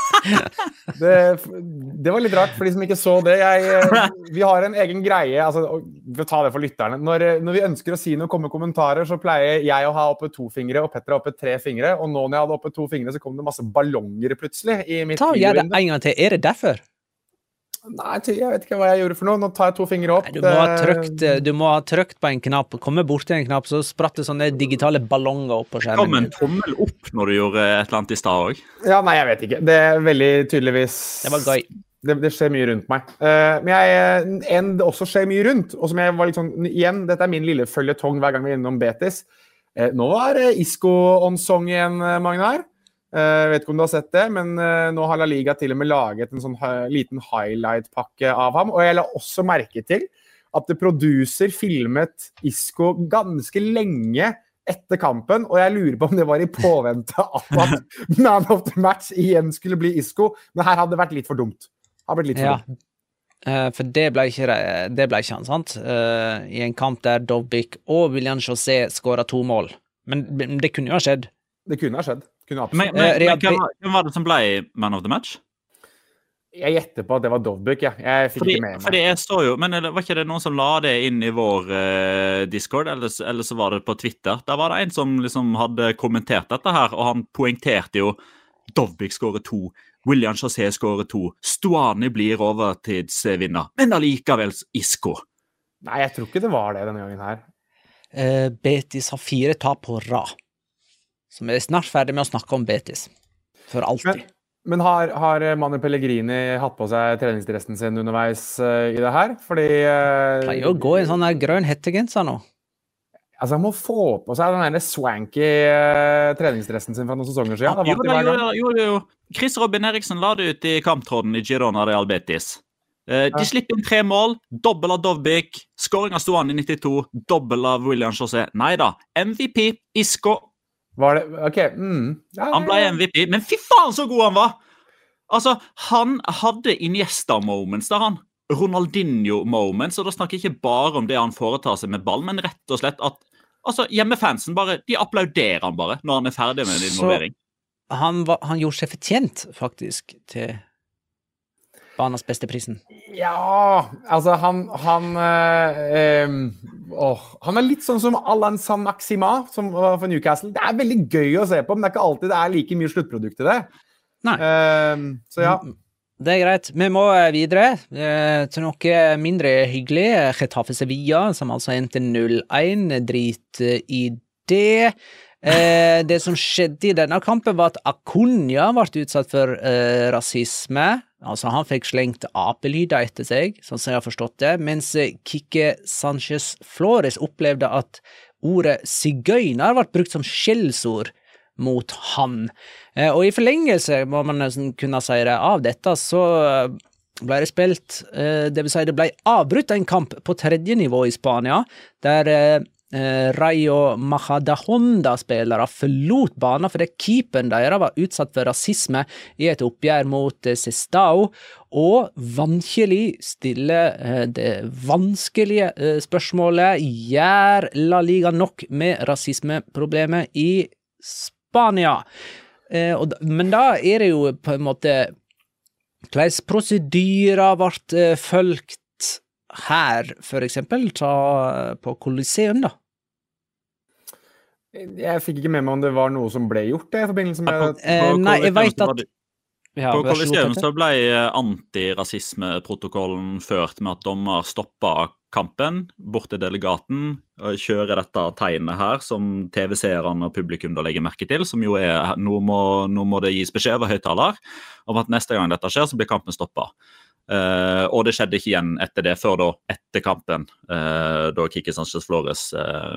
Det, det var litt rart for de som ikke så det. Jeg, vi har en egen greie, altså, for å ta det for lytterne. Når, når vi ønsker å si noe, komme kommentarer, så pleier jeg å ha oppe to fingre, og Petter har oppe tre fingre. Og nå når jeg hadde oppe to fingre, så kom det masse ballonger plutselig i mitt Ta og gjør det en gang til. Er det derfor? Nei, jeg vet ikke hva jeg gjorde for noe. Nå tar jeg to fingre opp. Nei, du, må ha trykt, du må ha trykt på en knapp, komme bort til en knapp, så spratt det sånne digitale ballonger opp på skjermen. Kom en tommel opp når du gjorde et eller annet i sted også. Ja, nei, jeg vet ikke. Det er veldig tydeligvis... Det var gøy. Det, det skjer mye rundt meg. Uh, men jeg, en det også skjer mye rundt, og som jeg var litt sånn, igjen, dette er min lille føljetong hver gang vi er innom Betis. Uh, nå var uh, Isco on song igjen, Magnar. Jeg uh, vet ikke om du har sett det, men uh, nå har La Liga til og med laget en sånn uh, liten highlight-pakke av ham, og jeg la også merke til at det producer filmet Isco ganske lenge etter kampen, og jeg lurer på om det var i påvente av at man of the match igjen skulle bli Isco, men her hadde det vært litt for dumt. Det har blitt litt for ja. dumt. Uh, for det ble ikke, det ble ikke han, sant? Uh, I en kamp der Dovbyk og William José skåret to mål. Men, men det kunne jo ha skjedd. Det kunne ha skjedd. Kunne men men, men hvem, var, hvem var det som ble man of the match? Jeg gjetter på at det var Dovbyk, ja. Jeg fikk fordi, ikke med meg. Fordi jeg så jo, men var ikke det noen som la det inn i vår uh, Discord, eller, eller så var det på Twitter? Der var det en som liksom hadde kommentert dette her, og han poengterte jo Dovbyk skårer to, William José skårer to, Stuani blir overtidsvinner, men allikevel Isco. Nei, jeg tror ikke det var det denne gangen her. Uh, Betis har fire tap på rad. Så vi er snart ferdig med å snakke om Betis. For alltid. Men, men har, har Manu Pellegrini hatt på seg treningsdressen sin underveis uh, i det her? Fordi... Uh, Pleier å gå i en sånn her grønn hettegenser nå. Altså, han må få på seg den der swanky uh, treningsdressen sin fra noen sesonger siden. Ja, jo, jo, jo, jo, jo. Chris Robin Eriksen la det ut i kamptråden i Girona Real Betis. Uh, de ja. slipper inn tre mål, dobbel av Dovbyk, scoring av Stuani i nittito, dobbel av William José. Neida, M V P, Isco. Var det? Ok. Mm. Ja, han ble M V P, men fy faen så god han var! Altså, han hadde Iniesta-moments der han. Ronaldinho-moments, og da snakker jeg ikke bare om det han foretar seg med ball, men rett og slett at altså, hjemmefansen bare, de applauderer han bare når han er ferdig med en involvering. Så han, var, han gjorde seg fortjent, faktisk, til banens beste prisen. Ja, altså han han, eh, åh, han er litt sånn som Alan San Maxima som, uh, for Newcastle. Det er veldig gøy å se på, men det er ikke alltid det er like mye sluttprodukt i det. Nei. Eh, så ja. Det er greit. Vi må videre eh, til noe mindre hyggelig. Getafe Sevilla, som altså endte null én. Drit i det. Eh, det som skjedde i denne kampen var at Acuna ble utsatt for eh, rasisme. Altså, han fikk slengt apelyder etter seg, sånn som jeg har forstått det, mens Kike Sanchez Flores opplevde at ordet sigøyner ble brukt som skjellsord mot han. Eh, og i forlengelse, må man nesten kunne si det, av dette, så ble det spilt, eh, det vil si det ble avbrutt en kamp på tredje nivå i Spania, der eh, Rayo Majadahonda-spillere forlot banen fordi keeperen deres var utsatt for rasisme i et oppgjør mot Sestao, og vanskelig stille det vanskelige spørsmålet: gjør La Liga nok med rasismeproblemet i Spania? eh, og, da- men da er det jo på en måte hvordan prosedyrer ble eh, følgt her, for eksempel, ta på Colosseum, da. Jeg fikk ikke med meg om det var noe som ble gjort det, i forbindelse med... På- Eh, på nei, jeg Colosseum vet så var at det- ja, På vær så god, Colosseum Petter. så ble antirasismeprotokollen ført med at dommer stoppet kampen bort til delegaten og kjører dette tegnet her som T V-seerne og publikum da legger merke til, som jo er, nå må, nå må det gis beskjed av høyttaler om at neste gang dette skjer så blir kampen stoppet. Uh, og det skjedde ikke igjen etter det, før da etter kampen, uh, da Quique Sánchez Flores uh,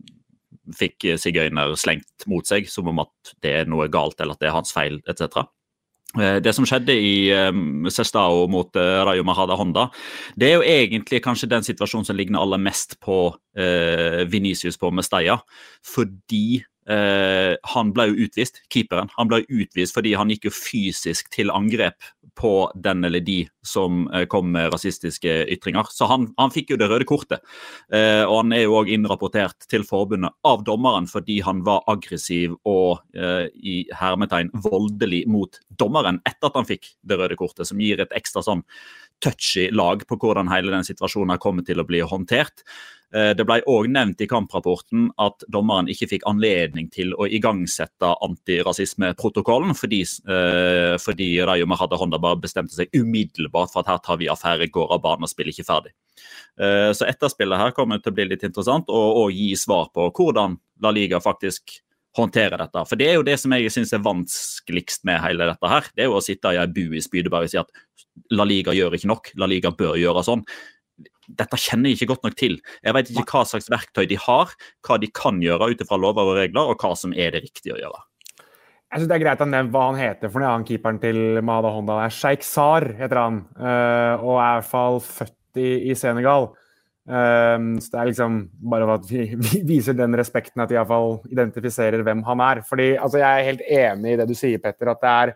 fikk sigøyner slengt mot seg, som om at det er noe galt, eller at det er hans feil, et cetera. Det som skjedde i um, Sestao mot uh, Rayo Majadahonda, det er jo egentlig kanskje den situasjonen som ligner aller mest på uh, Vinicius på Mestalla, fordi uh, han ble jo utvist, keeperen, han ble jo utvist fordi han gikk jo fysisk til angrep på den eller de som uh, kom med rasistiske ytringer. Så han, han fikk jo det røde kortet, uh, og han er jo også innrapportert til forbundet av dommeren fordi han var aggressiv og uh, i hermetegn voldelig mot dommeren etter at han fikk det røde kortet, som gir et ekstra sånn touchy lag på hvordan hele den situasjonen har kommet til å bli håndtert. Det ble også nevnt i kamprapporten at dommeren ikke fikk anledning til å igangsette antirasismeprotokollen fordi, eh, fordi Rayo Majadahonda bare bestemte seg umiddelbart for at her tar vi affære, går av banen og spiller ikke ferdig. Eh, så etterspillet her kommer til å bli litt interessant og, og gi svar på hvordan La Liga faktisk håndtere dette. For det er jo det som jeg synes er vanskeligst med hele dette her. Det er jo å sitte i en bu i Spydeberg og si at La Liga gjør ikke nok, La Liga bør gjøre sånn. Dette kjenner jeg ikke godt nok til. Jeg vet ikke hva slags verktøy de har, hva de kan gjøre utifra lover og regler, og hva som er det riktige å gjøre. Jeg synes det er greit å nevne hva han heter for noe, han keeperen til Majadahonda. Sheikh Sar heter han, uh, og er i hvert fall født i, i Senegal. Um, så det er liksom bare for at vi, vi viser den respekten at de i hvert fall identifiserer hvem han er. Fordi altså, jeg er helt enig i det du sier, Petter, at det er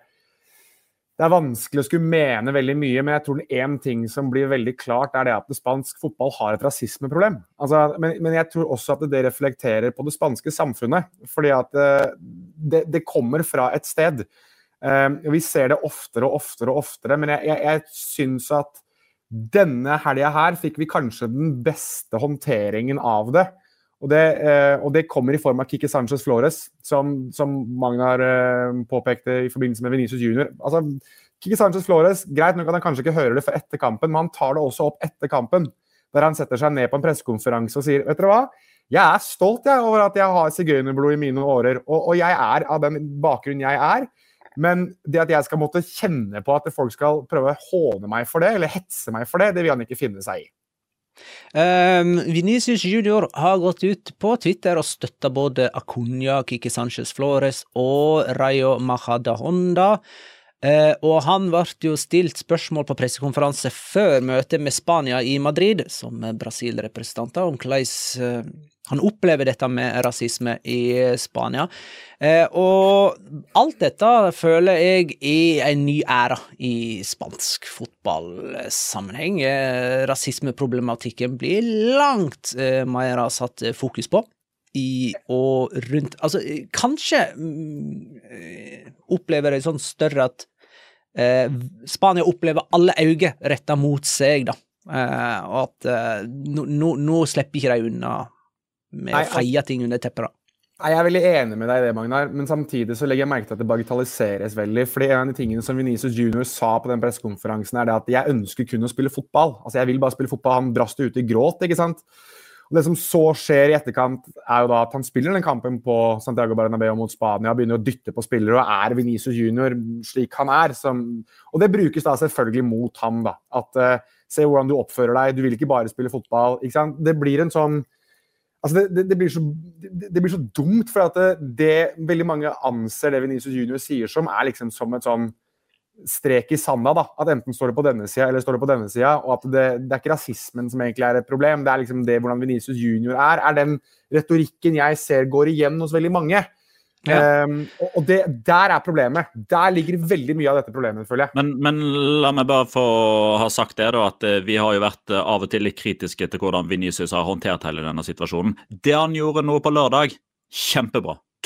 Det er vanskelig å skulle mene veldig mye, men jeg tror det en ting som blir veldig klart er det at spansk fotball har et rasismeproblem. Altså, men, men jeg tror også at det reflekterer på det spanske samfunnet, fordi at det, det kommer fra et sted. Vi ser det oftere og oftere og oftere, men jeg, jeg, jeg synes at denne helgen her fikk vi kanskje den beste håndteringen av det. Og det, eh, og det kommer i form av Quique Sánchez Flores, som, som Magnar eh, påpekte i forbindelse med Vinicius Junior. Altså, Quique Sánchez Flores, greit nok at han kanskje ikke hører det for etter kampen, men han tar det også opp etter kampen, der han setter seg ned på en pressekonferanse og sier, vet dere hva? Jeg er stolt jeg, over at jeg har sigøynerblod i mine årer, og, og jeg er av den bakgrunnen jeg er, men det at jeg skal måtte kjenne på at folk skal prøve å håne meg for det, eller hetse meg for det, det vil han ikke finne seg i. Um, Vinicius Junior har gått ut på Twitter og støttet både Acuna, Quique Sánchez Flores og Rayo Majadahonda. Uh, og han ble jo stilt spørsmål på pressekonferanse før møtet med Spania i Madrid, som Brasil-representanter, om hvordan uh, han opplever dette med rasisme i Spania. Uh, og alt dette føler jeg er en ny æra i spansk fotballsammenheng. Uh, rasismeproblematikken blir langt uh, mer satt fokus på. I og rundt, altså kanskje mm, opplever jeg sånn større at eh, Spania opplever alle øyne rettet mot seg da, eh, og at eh, nå, nå, nå slipper ikke de unna med å feie ting under teppet da. Nei, jeg er veldig enig med deg i det, Magnar, men samtidig så legger jeg merke til at det bagatelliseres veldig, fordi en av de tingene som Vinicius Junior sa på den pressekonferansen er det at jeg ønsker kun å spille fotball, altså jeg vil bare spille fotball, han brast ut i gråt, ikke sant? Og det som så skjer i etterkant er jo da at han spiller den kampen på Santiago Bernabéu mot Spania, begynner å dytte på spillere, og er Vinicius Junior slik han er. Som, og det brukes da selvfølgelig mot ham da. At uh, se hvordan du oppfører deg, du vil ikke bare spille fotball, ikke sant? Det blir en sånn, altså det, det, det, blir så, det, det blir så dumt, for at det, det veldig mange anser det Vinicius Junior sier som, er liksom som et sånn strek i sanda da, at enten står det på denne siden eller står det på denne siden, og at det, det er ikke rasismen som egentlig er et problem, det er liksom det hvordan Vinicius Junior er, er den retorikken jeg ser går igjen hos veldig mange. Ja. Um, og, og det, der er problemet. Der ligger veldig mye av dette problemet, føler jeg. Men, men la meg bare få ha sagt det da, at vi har jo vært av og til litt kritiske til hvordan Vinicius har håndtert hele denne situasjonen. Det han gjorde nå på lørdag, kjempebra.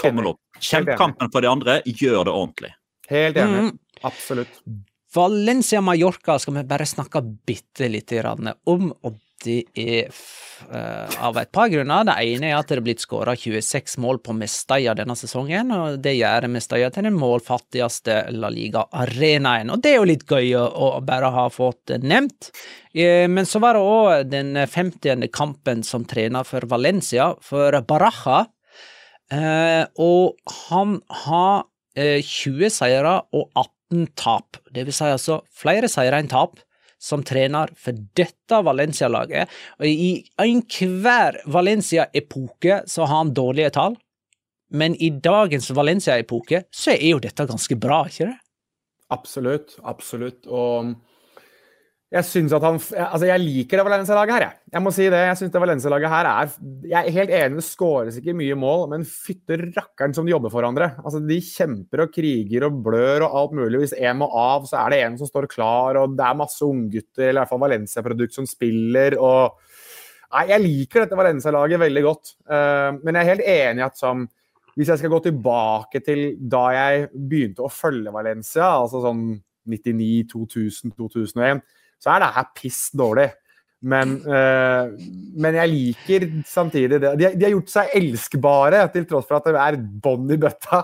tommel opp. Kjemp kampen for de andre, gjør det ordentlig. Helt enig. Mm. Absolutt. Valencia-Mallorca skal vi bare snakke bitte litt om, og det er uh, av et par grunner. Det ene er at det er blitt skåret tjueseks mål på Mestalla denne sesongen, og det gjør Mestalla til den målfattigste La Liga-arenaen, og det er jo litt gøy å, å bare ha fått nevnt. Eh, men så var det også den femtiende kampen som trener for Valencia, for Baraja, eh, og han har eh, tjue seire og atten tap. Det vil si altså flere seire enn tap, som trener for dette Valencia-laget. Og i enhver Valencia-epoke så har han dårlige tall, men i dagens Valencia-epoke så er jo dette ganske bra, ikke det? Absolutt, absolutt. Og jeg synes at han, altså jeg liker det Valencia-laget her, jeg. Jeg må si det, jeg synes det Valencia-laget her er, jeg er helt enig, det skåres ikke mye mål, men fytter rakkeren som de jobber for hverandre. Altså de kjemper og kriger og blør og alt mulig. Hvis en må av, så er det en som står klar, og det er masse unggutter, eller i hvert fall Valencia-produkt som spiller, og nei, jeg liker dette Valencia-laget veldig godt. Uh, men jeg er helt enig at som, hvis jeg skal gå tilbake til da jeg begynte å følge Valencia, altså sånn nittini, to tusen, to tusen og en, så er det her piss dårlig. Men, uh, men jeg liker samtidig det. De, de har gjort seg elskbare, til tross for at det er bånd i bøtta.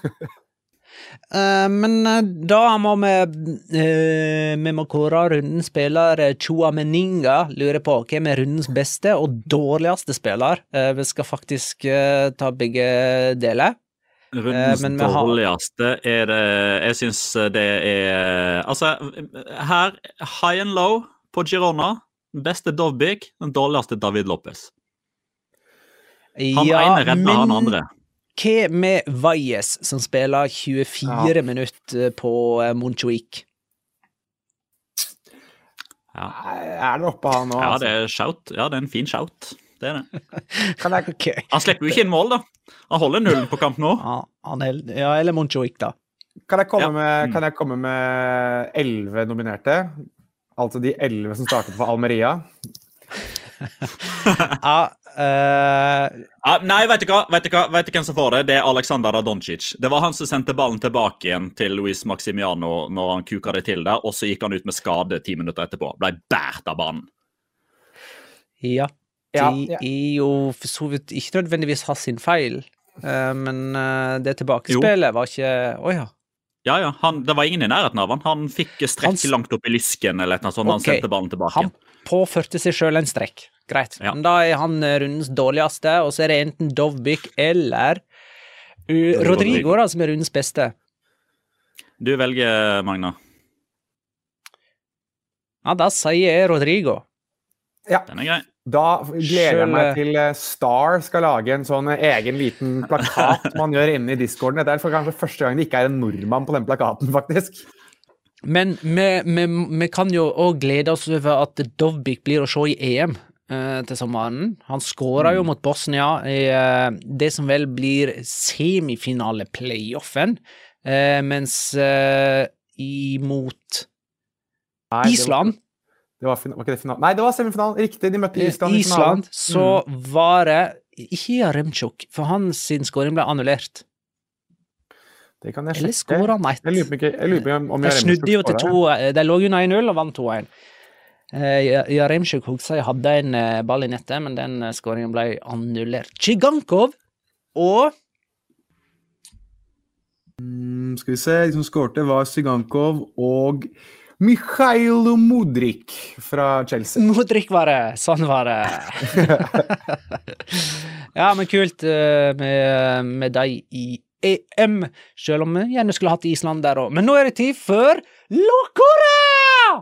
uh, men uh, da må vi, uh, vi må kåre rundens spiller Chouameninga, lurer på hvem er rundens beste og dårligste spiller. Uh, vi skal faktisk uh, ta begge deler. Rundens uh, dårligste er det, jeg synes det er, altså her, high and low på Girona, den beste Dovbyk, den dårligste David Lopez. Han ja, ene redder men... han andre. Hva med Valles, som spiller tjuefire ja. minutter på Montjuic? Ja. Er det oppe han nå? Ja, det er shout. Ja, det er en fin shout. Det er det. Kan jeg... okay. Han slipper jo ikke inn mål, da. Han holder nullen på kamp nå. Ja, han er... ja eller Montjuic, da. Kan jeg komme, ja. med, kan jeg komme med elleve nominerte? Altså de elleve som startet for Almeria. ja, uh... ah, nei, vet du hva? Vet du hva? Vet du hvem som får det? Det er Alexander Radonjic. Det var han som sendte ballen tilbake igjen til Luis Maximiano når han kuka det til der, og så gikk han ut med skade ti minutter etterpå. Ble bært av banen. Ja. De ja, ja. er jo for så vidt ikke nødvendigvis har sin feil, uh, men uh, det tilbakespillet var ikke... Åja. Oh, Ja, ja, han, det var ingen i nærheten av han. Han fikk strekk han... langt opp i lysken, eller et eller annet sånt, okay. Han sendte ballen tilbake. Han påførte seg selv en strekk. Greit. Ja. Men da er han rundens dårligste, og så er det enten Dovbyk eller uh, Rodrigo, Rodrigo da, som er rundens beste. Du velger, Magna. Ja, da sier jeg Rodrigo. Ja. Den er grei. Da gleder jeg meg til Star skal lage en sånn egen liten plakat man gjør inne i Discorden. Det er for kanskje første gang det ikke er en nordmann på den plakaten, faktisk. Men vi, vi, vi kan jo også glede oss over at Dovbyk blir å se i E M eh, til sommeren. Han skårer jo mot Bosnia i eh, det som vel blir semifinale-playoffen, eh, mens eh, imot Nei, Island Det var, var ikke det finalen? Nei, det var semifinalen. Riktig, de møtte Island i finalen. Island, så mm. var det ikke Jaremchuk, for hans sin scoring ble annullert. Det kan jeg sjekke. Eller skåret han ett. Jeg lurer på, jeg lurer på om de snudde jo til to, de lå under en null og vant to en. Jaremchuk Hugsa hadde en ball i nettet, men den scoringen ble annullert. Chigankov og... Mm, skal vi se, de som skårte var Chigankov og... Mikhailo Modric fra Chelsea. Modric var det, sånn var det. Ja, men kult uh, med, med deg i E M, selv om vi gjerne skulle hatt Island der også. Men nå er det tid for Locura!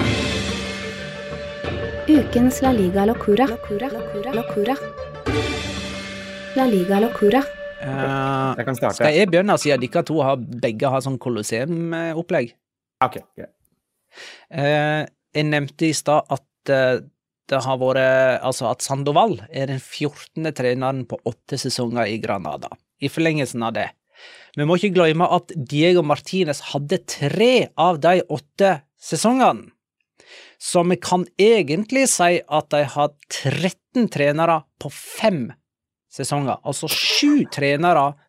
Ukens La Liga Locura. Locura, Locura, Locura. La Liga Locura. Uh, jeg kan starte. Skal jeg begynne å si at dere to har, begge har sånn Colosseum-opplegg? Ok, ok. Uh, jeg nevnte i stad at uh, det har vært, altså at Sandoval er den fjortende treneren på åtte sesonger i Granada. I forlengelsen av det. Vi må ikke glemme at Diego Martinez hadde tre av de åtte sesongene. Så vi kan egentlig si at de har tretten trenere på fem sesonger. Altså sju trenere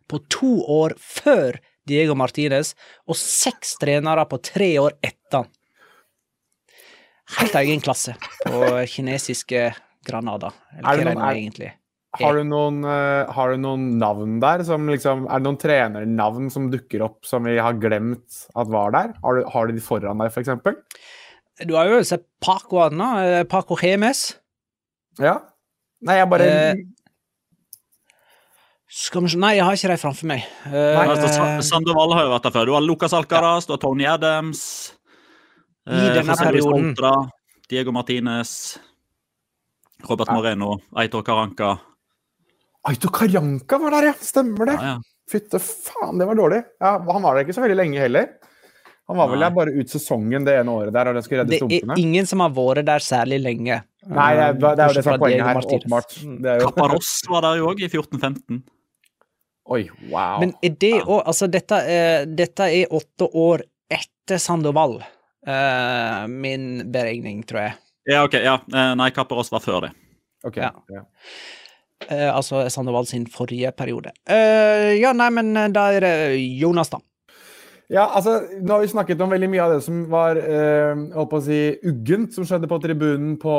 på to år før Diego Martinez, og seks trenere på tre år etter han. Helt egen klasse på kinesiske Granada. Eller hva er det nå egentlig? Har du, noen, uh, har du noen navn der? Som liksom, er det noen trenernavn som dukker opp som vi har glemt at var der? Har du, har du de foran deg, for eksempel? Du har jo sett Paco Adna, Paco Gemes. Ja. Nei, jeg bare... Eh, skal vi se... Nei, jeg har ikke det framfor meg. Uh, Nei, altså, Sandoval har jo vært der før. Du har Lucas Alcaraz, ja. Du har Tony Adams. I uh, denne perioden. Oltra, Diego Martinez, Robert ja. Moreno, Aitor Karanka. Aitor Karanka var der, ja. Stemmer det. Ja, ja. Fytte faen, det var dårlig. Ja, han var der ikke så veldig lenge heller. Han var vel der bare ut sesongen det ene året der, og det skulle redde stumpene. Det er ingen som har vært der særlig lenge. Nei, det er, det er jo det som er poenget her, åpenbart. Caparros var der jo også i fjorten femten. Oi, wow. Men er det også, altså dette er, dette er åtte år etter Sandoval, uh, min beregning, tror jeg. Ja, ok, ja. Nei, Caparros var før det. Ok, ja. ja. Uh, altså Sandoval sin forrige periode. Uh, ja, nei, men da er det Jonas da. Ja, altså, nå har vi snakket om veldig mye av det som var, uh, holdt på å si, uggent, som skjedde på tribunen på,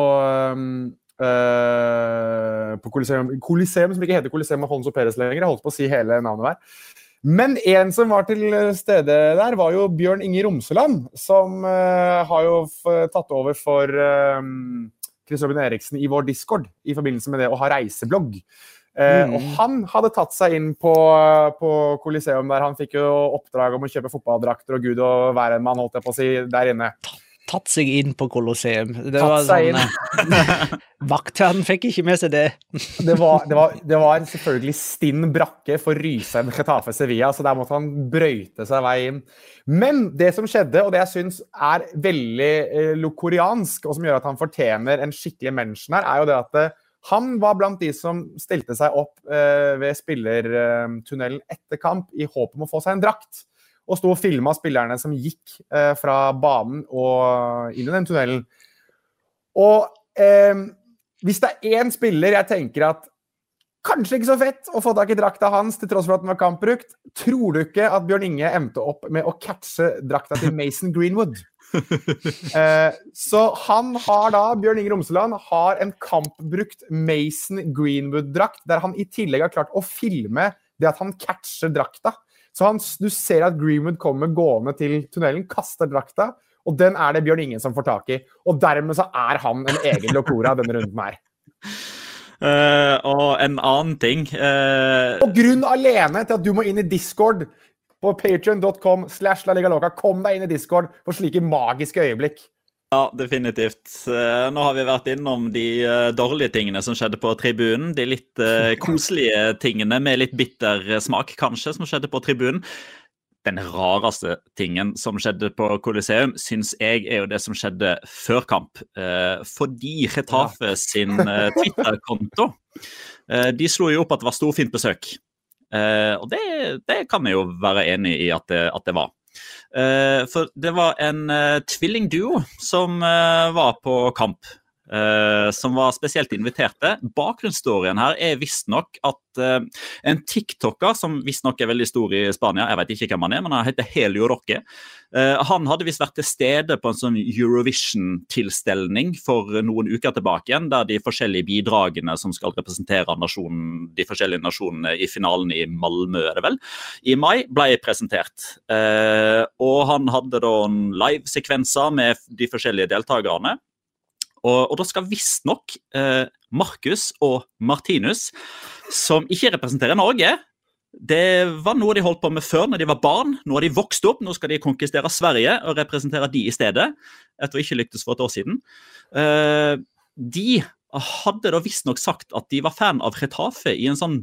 uh, på Coliseum, Coliseum, som ikke heter Coliseum Afonso Pérez lenger, jeg holdt på å si hele navnet der. Men en som var til stede der var jo Bjørn Inge Romseland, som uh, har jo tatt over for... Uh, Chris Robin Eriksen i vår Discord i forbindelse med det å ha reiseblogg. Eh, mm. Og han hadde tatt seg inn på, på Coliseum der han fikk jo oppdrag om å kjøpe fotballdrakter og gud og være en mann, holdt jeg på å si, der inne. Tatt seg inn på Colosseum. Det tatt var seg sånn, inn. Vaktherren fikk ikke med seg det. det, var, det, var, det var selvfølgelig stinn brakke for Rysheim Getafe Sevilla, så der måtte han brøyte seg vei inn. Men det som skjedde, og det jeg synes er veldig eh, lokoriansk, og som gjør at han fortjener en skikkelig mention her, er jo det at eh, han var blant de som stilte seg opp eh, ved spillertunnelen etter kamp i håp om å få seg en drakt. Og stod og filmet spillerne som gikk eh, fra banen og inn i den tunnelen. Og eh, hvis det er en spiller jeg tenker at kanskje ikke så fett å få tak i drakta hans til tross for at den var kampbrukt, tror du ikke at Bjørn Inge endte opp med å catche drakta til Mason Greenwood? eh, så han har da, Bjørn Inge Romseland, har en kampbrukt Mason Greenwood-drakt, der han i tillegg har klart å filme det at han catcher drakta. Så han, du ser at Greenwood kommer gående til tunnelen, kaster drakta, og den er det Bjørn Inge som får tak i. Og dermed så er han en egen lokora denne runden her. Uh, og en annen ting... Uh... Og grunn alene til at du må inn i Discord på patreon dot com slash La Liga Loca. Kom deg inn i Discord for slike magiske øyeblikk. Ja, definitivt. Nå har vi vært innom de dårlige tingene som skjedde på tribunen, de litt koselige tingene med litt bitter smak, kanskje, som skjedde på tribunen. Den rareste tingen som skjedde på Coliseum, synes jeg er jo det som skjedde før kamp. Fordi Getafe sin Twitter-konto, de slo jo opp at det var storfint besøk. Og det, det kan vi jo være enig i at det, at det var. Uh, for det var en uh, tvillingduo som uh, var på kamp, uh, som var spesielt inviterte. Bakgrunnsstorien her er visst nok at uh, en TikToker, som visst nok er veldig stor i Spania, jeg vet ikke hvem han er, men han heter Helio Roque. Uh, han hadde visst vært til stede på en sånn Eurovision-tilstelning for noen uker tilbake igjen, der de forskjellige bidragene som skal representere nasjonen, de forskjellige nasjonene i finalen i Malmö, er det vel, i mai, ble presentert. Uh, og han hadde da en live-sekvenser med de forskjellige deltagerne. Og, og da skal visst nok uh, Marcus og Martinus, som ikke representerer Norge, det var noe de holdt på med før når de var barn. Nå har de vokst opp, nå skal de konkistere Sverige og representere de i stedet, etter å ikke lyktes for et år siden. Uh, de hadde da visst nok sagt at de var fan av Getafe i en sånn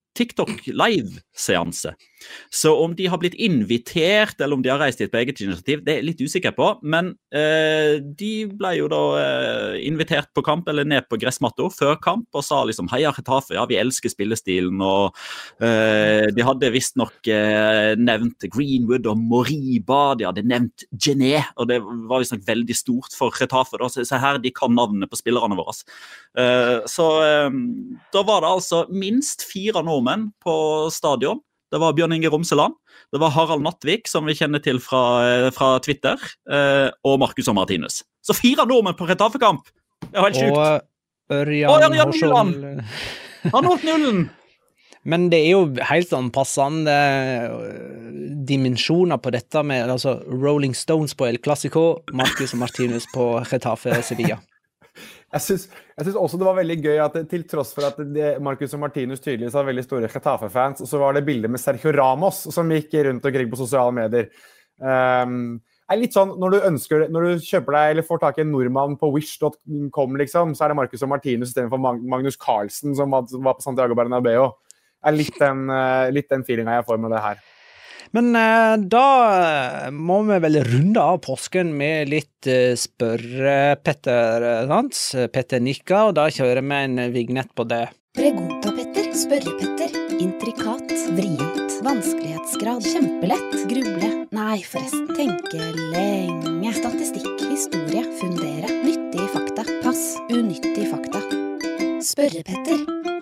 TikTok-live-seanse. Så om de har blitt invitert, eller om de har reist hit på eget initiativ, det er jeg litt usikker på, men eh, de ble jo da eh, invitert på kamp, eller ned på gressmatto før kamp, og sa liksom, heia Getafe, ja, vi elsker spillestilen, og eh, de hadde visst nok eh, nevnt Greenwood og Moriba, de hadde nevnt Gené, og det var visst nok veldig stort for Getafe, da, så, så her de kan navnene på spillerne våre. Eh, så eh, da var det altså minst fire nordmenn på stadion, det var Bjørn Inge Romseland, det var Harald Nattvik, som vi kjenner til fra, fra Twitter, eh, og Marcus og Martinus. Så fire nordmenn på Retafe-kamp! Det er helt sjukt. Og Ørjan, Å, Ørjan Horsvold. Nyland! Han holdt nullen! Men det er jo helt sånn passende dimensjoner på dette med altså Rolling Stones på El Clasico, Marcus og Martinus på Retafe Sevilla. Jeg synes, jeg synes også det var veldig gøy at det, til tross for at det, Marcus og Martinus tydeligvis var veldig store Getafe-fans, så var det bildet med Sergio Ramos som gikk rundt omkring på sosiale medier. Um, er litt sånn, når du ønsker, når du kjøper deg eller får tak i en nordmann på wish dot com, liksom, så er det Marcus og Martinus i stedet for Magnus Carlsen som var, som var på Santiago Bernabeu. Det er litt den, litt den feelingen jeg får med det her. Men eh, da må vi vel runde av påsken med litt eh, spørre-Petter, sant? Petter nikker, og da kjører vi en vignett på det. Pregunta-Petter, spørre-Petter, intrikat, vrient, vanskelighetsgrad, kjempelett, gruble, nei forresten, tenke lenge, statistikk, historie, fundere, nyttige fakta, pass, unyttige fakta. Spørre-Petter.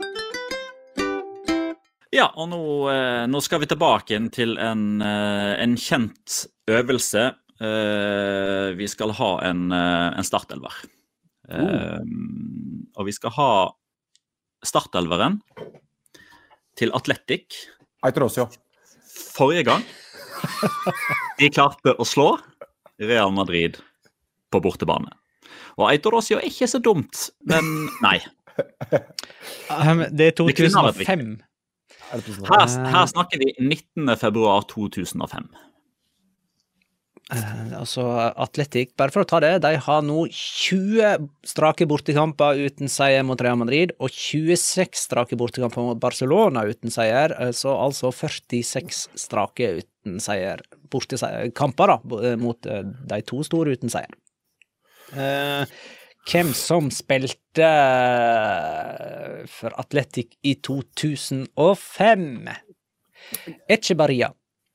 Ja, og nå, eh, nå skal vi tilbake inn til en, eh, en kjent øvelse. Eh, vi skal ha en, eh, en startelver. Eh, og vi skal ha startelveren til Atletic. Aitor Osio. Forrige gang de klarte å slå Real Madrid på bortebane. Og Aitor Osio er ikke så dumt, men nei. Det er to tusen og fem. Her, her snakker vi nittende februar to tusen og fem. Uh, altså, Atletic, bare for å ta det, de har nå tjue strake bortekamper uten seier mot Real Madrid, og tjueseks strake bortekamper mot Barcelona uten seier, så altså førtiseks strake uten seier, bortekamper da, mot uh, de to store uten seier. Uh, Hvem som spilte for Atletic i to tusen og fem? Echebarria.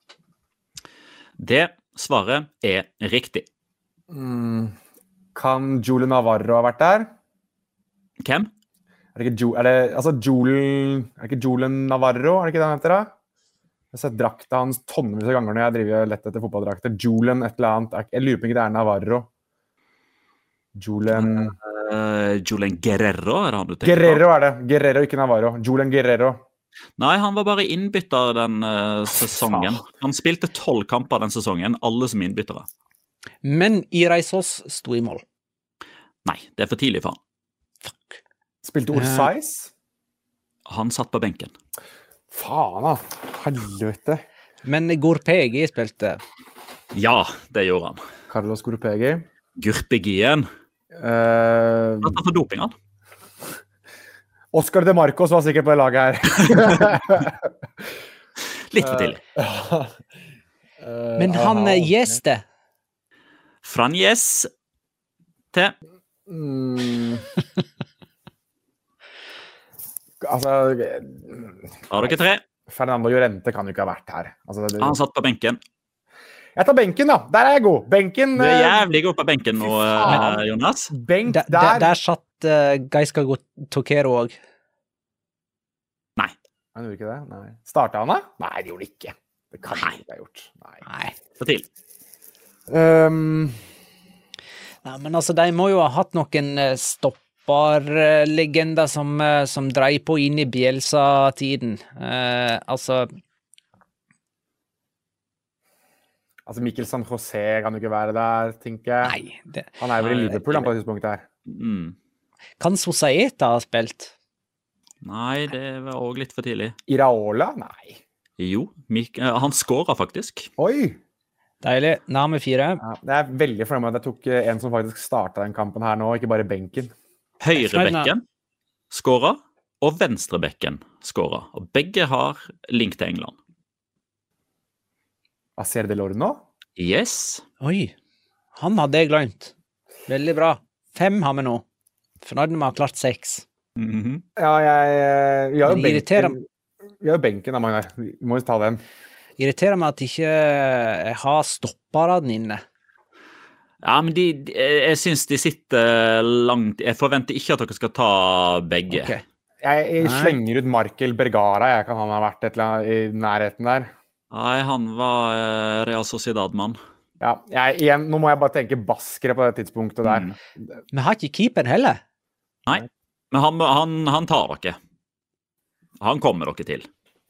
Det svaret er riktig. Mm. Kan Julen Navarro ha vært der? Hvem? Er det ikke, er det, altså Julen, er det ikke Julen Navarro? Er det ikke det han heter da? Jeg har sett drakta hans tonnevis av ganger når jeg driver lett etter fotballdrakter. Julen et eller annet. Jeg lurer på ikke det er Navarro. Julen... Uh, Julen Guerrero, er det han du tenker Guerrero på? er det. Guerrero, ikke Navarro. Julen Guerrero. Nei, han var bare innbytter den uh, sesongen. Han spilte tolv kamper den sesongen, alle som innbyttere. Men Iraissos sto i mål. Nei, det er for tidlig for han. Fuck. Spilte Orsais? Han satt på benken. Faen da, helvete. Men Gorpegi spilte. Ja, det gjorde han. Carlos Gorpegi. Gurpegien. Uh, Han tatt for doping, han. Oscar de Marcos var sikkert på det laget her. Litt for tidlig. Uh, Men han uh, gjeste. Franjes til. Mm. altså... Har dere tre? Fernando Llorente kan jo ikke ha vært her. Altså, det... Han satt på benken. Jeg tar benken da, der er jeg god. Benken... Du er jævlig god på benken nå, uh, Jonas. Benk der. Der. Der, der satt uh, Gaisca Tokero også. Nei. Han gjorde ikke det? Nei. Startet han da? Nei, det gjorde han ikke. Det kan han ikke ha gjort. Nei. Nei. For tidlig. Um... Nei, men altså, de må jo ha hatt noen stopperlegender som, som dreier på inn i Bielsa-tiden. Uh, altså... Altså, Mikkel San José kan jo ikke være der, tenker jeg. Nei. Det... Han er vel i Liverpool han, på det tidspunktet her. Mm. Kan Sosaeta ha spilt? Nei, det var også litt for tidlig. Iraola? Nei. Jo, Mik han skåret faktisk. Oi! Deilig. Nærme fire. Ja, det er veldig fornøyd med at jeg tok en som faktisk startet den kampen her nå, ikke bare benken. Høyrebekken skåret, og venstrebekken skåret. Og begge har link til England. Acer de Lorno? Yes. Oi, han hadde jeg glemt. Veldig bra. Fem har vi nå. Fornøyd med å ha klart seks. Mm-hmm. Ja, jeg... Vi har jo irriterer... benken, vi har jo benken da, Magnar. Vi må jo ta den. Irriterer meg at ikke jeg har stoppere den inne. Ja, men de, de, jeg synes de sitter langt... Jeg forventer ikke at dere skal ta begge. Okay. Jeg, jeg Nei. slenger ut Markel Bergara. Jeg kan han ha vært et eller annet i nærheten der. Nei, han var eh, Real Sociedad-mann. Ja, jeg, igjen, nå må jeg bare tenke baskere på det tidspunktet der. Mm. Vi har ikke keeper heller. Nei, men han, han, han tar dere. Han kommer dere til.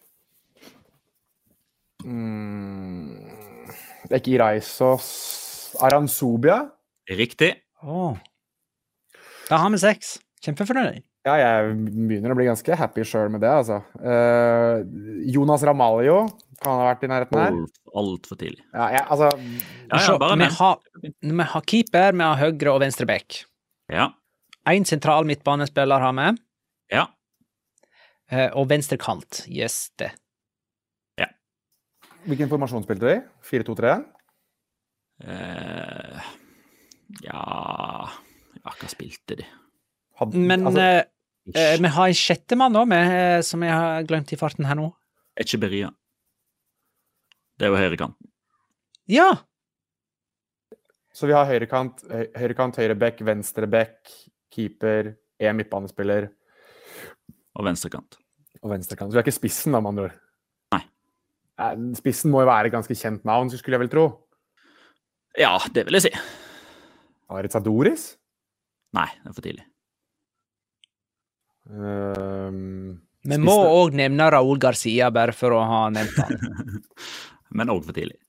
Mm. Det er ikke Iraisos Aranzubia? Riktig. Åh. Da har vi seks. Kjempefornøyd. Ja, jeg begynner å bli ganske happy selv med det, altså. Eh, Jonas Ramalho kan ha vært i nærheten her. Alt, alt for tidlig. Ja, jeg, altså, Ja, ja, bare vi, med. har, vi har keeper, vi har høyre og venstre bekk. Ja, En sentral midtbanespiller har vi, ja. eh, og venstre kant. Yes, det. hvilken formasjon spilte vi? fire to tre? Eh, ja Ja, hva spilte de? Had- Men altså, eh, eh, vi har en sjettemann nå, med, eh, som jeg har glemt i farten her nå. Echeberria. Det er jo høyrekanten. Ja! Så vi har høyrekant, høy- høyrekant, høyrebekk, venstrebekk, keeper, en midtbanespiller Og venstrekant. og venstrekant. Så vi er ikke spissen, da, med andre ord. Nei. Eh, Spissen må jo være et ganske kjent navn, så skulle jeg vel tro. Ja, det vil jeg si. Aritz Adoris? Nei, det er for tidlig. Um, Vi må òg nevne Raúl Garcia, bare for å ha nevnt han. Men òg for tidlig.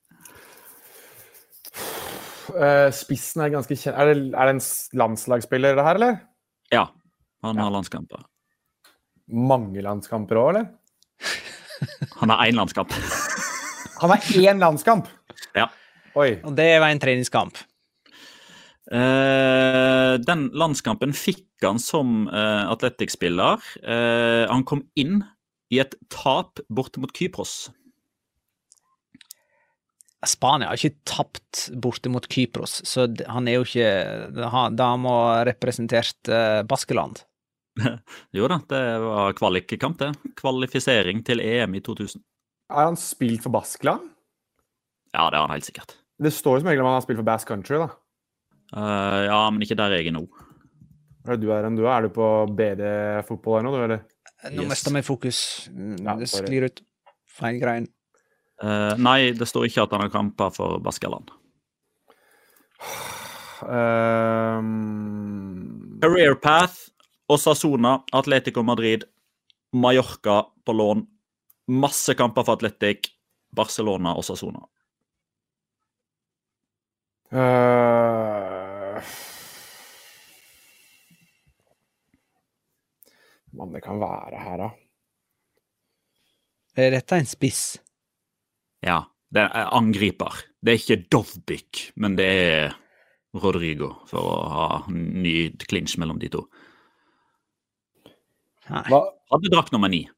uh, spissen er ganske kjent. Er det, er det en s- landslagsspiller, det her, eller? Ja, han har landskamper. Mange landskamper òg, eller? Han har én landskamp. Han har én landskamp! Ja. Oi. Og det var en treningskamp. Eh, den landskampen fikk han som eh, Athletic-spiller. Eh, han kom inn i et tap borte mot Kypros. Spania har ikke tapt borte mot Kypros, så d- han er jo ikke han- Da han må ha representert eh, Baskeland. Jo da, det var kvalikkamp, det. Kvalifisering til E M i to tusen. Har han spilt for Baskeland? Ja, det har han helt sikkert. Det står jo som regel om han har spilt for Basque Country, da. Eh, ja, men ikke der jeg er nå. Hva er det du er hen? Du er? Er du på B D-fotball her nå, du, eller? Nå Yes. mister vi fokus. Mm, Ja, det sorry. sklir ut. Feil grein. Eh, nei, det står ikke at han har kamper for Baskeland. Um, Career Path, Osasuna, Atletico Madrid, Mallorca på lån. Masse kamper for Atletic, Barcelona, Osasuna. uh, Hva det kan være her, da? Er dette en spiss? Ja, det er angriper. Det er ikke Dovbyk, men det er Rodrigo, for å ha ny clinch mellom de to. Nei. Hva? Hadde drakt nummer ni.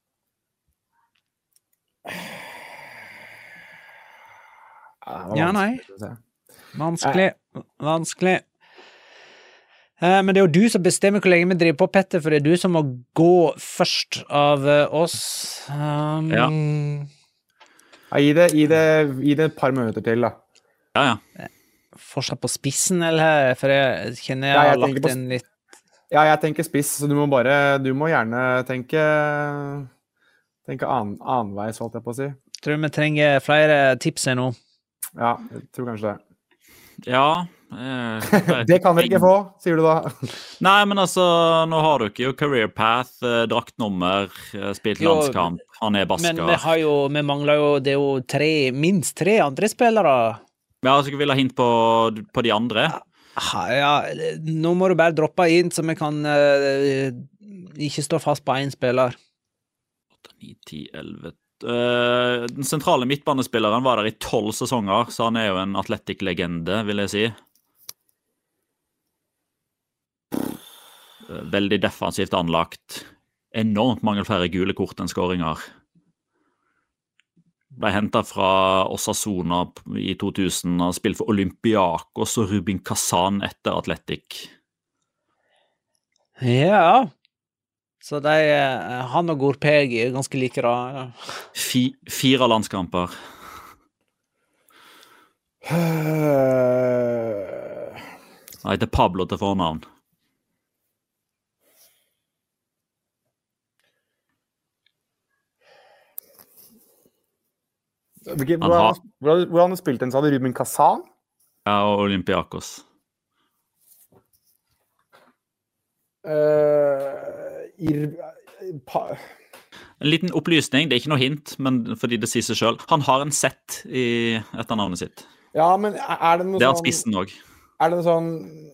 Ah, det var Ja, nei. vanskelig å se. Vanskelig. Vanskelig. Eh, Men det er jo du som bestemmer hvor lenge vi driver på, Petter, for det er du som må gå først av eh, oss. Um, Ja. Ja, gi, det, gi, det, gi det et par minutter til, da. Ja, ja. Fortsatt på spissen, eller? For jeg kjenner jeg Ja, jeg har tenker lagt på en litt Ja, jeg tenker spiss, så du må bare Du må gjerne tenke Tenke annen, annenveis, holdt jeg på å si. Tror vi trenger flere tips her nå. Ja, jeg tror kanskje det. Ja eh, Det kan dere ikke få, sier du da. Nei, men altså, nå har dere jo Career Path, eh, draktnummer, eh, spilt Jo, landskamp, han er basker. Men vi har jo Vi mangler jo Det er jo tre, minst tre andre spillere. Ja, altså, jeg vil ha hint på, på de andre. Ha, ja, nå må du bare droppe inn, så vi kan eh, ikke stå fast på én spiller. ni, ti, elleve Eh, Den sentrale midtbanespilleren var der i tolv sesonger, så han er jo en Athletic-legende, vil jeg si. Eh, Veldig defensivt anlagt. Enormt mange flere gule kort enn skåringer. Ble hentet fra Osasuna i to tusen og spilt for Olympiakos og Rubin Kazan etter Athletic. Ja. Så de, eh, han og Gorpeg er ganske like, da. Fi, fire landskamper. Han heter Pablo til fornavn. Hvilke, Han har- hvordan, hvordan, hvordan spilte han, sa du? Ruben Kazan? Ja, og Olympiakos. Uh, Ir... Pa, En liten opplysning, det er ikke noe hint, men fordi det sier seg selv. Han har en Z i etternavnet sitt. ja, men er det noe Det har sånn spissen også. Er det noe sånn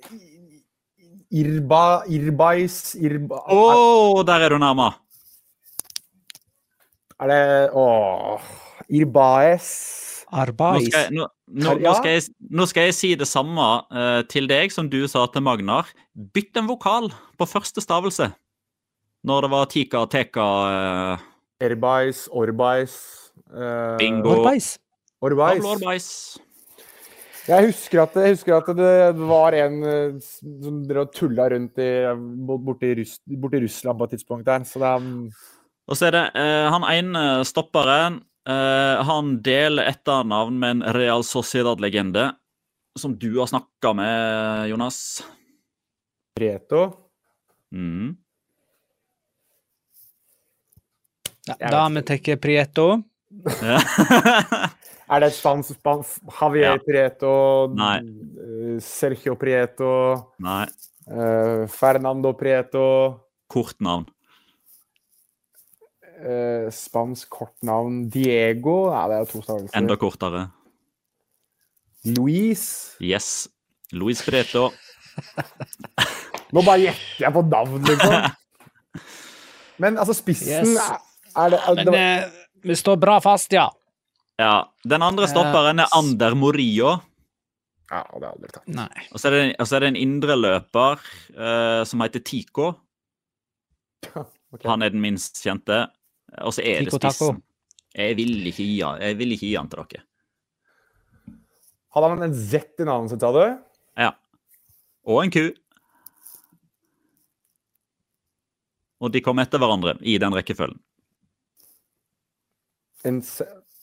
Irba, Irbais, Irba Åh, der er du nærmere. Er det Åh Irbaes Nå Arbeids. skal, jeg, nå, nå, nå, skal jeg, nå skal jeg si det samme eh, til deg som du sa til Magnar. Bytt en vokal på første stavelse. Når det var Tika, Teka eh, Irbais, Orbais uh, Bingo. Arbeids. Orbais. Pablo Arbais. Jeg husker at, jeg husker at det var en eh, som drev og tulla rundt i, borti, Russ, borti Russland på et tidspunkt der, så det er Og så er det eh, han ene stopperen. Eh, han deler etternavn med en Real Sociedad-legende, som du har snakket med, Jonas. Prieto. Mm. Ja, da har vi tatt Prieto. Ja. Er det spans, spans Javier Ja. Prieto? Nei. eh, Sergio Prieto? Nei, eh, Fernando Prieto? kort navn. Uh, spansk kortnavn Diego. Ja, det er jo to stavelser. Enda kortere. Luis. Yes. Luis Prieto. Nå bare gjetter jeg på navn, liksom. Men altså, spissen Yes. er, er det, Men det eh, vi står bra fast, ja. Ja, den andre stopperen er Ander Morillo. Ja, det har jeg aldri tatt. Nei. Og så er det, og så er det en indreløper eh, som heter Tico. Ok. Han er den minst kjente. Og så er det Tico Taco. spissen. Jeg vil ikke gi han, jeg vil ikke gi han til dere. Hadde han en Z i navnet sitt, sa du? Ja. Og en ku. Og de kom etter hverandre i den rekkefølgen. En Z...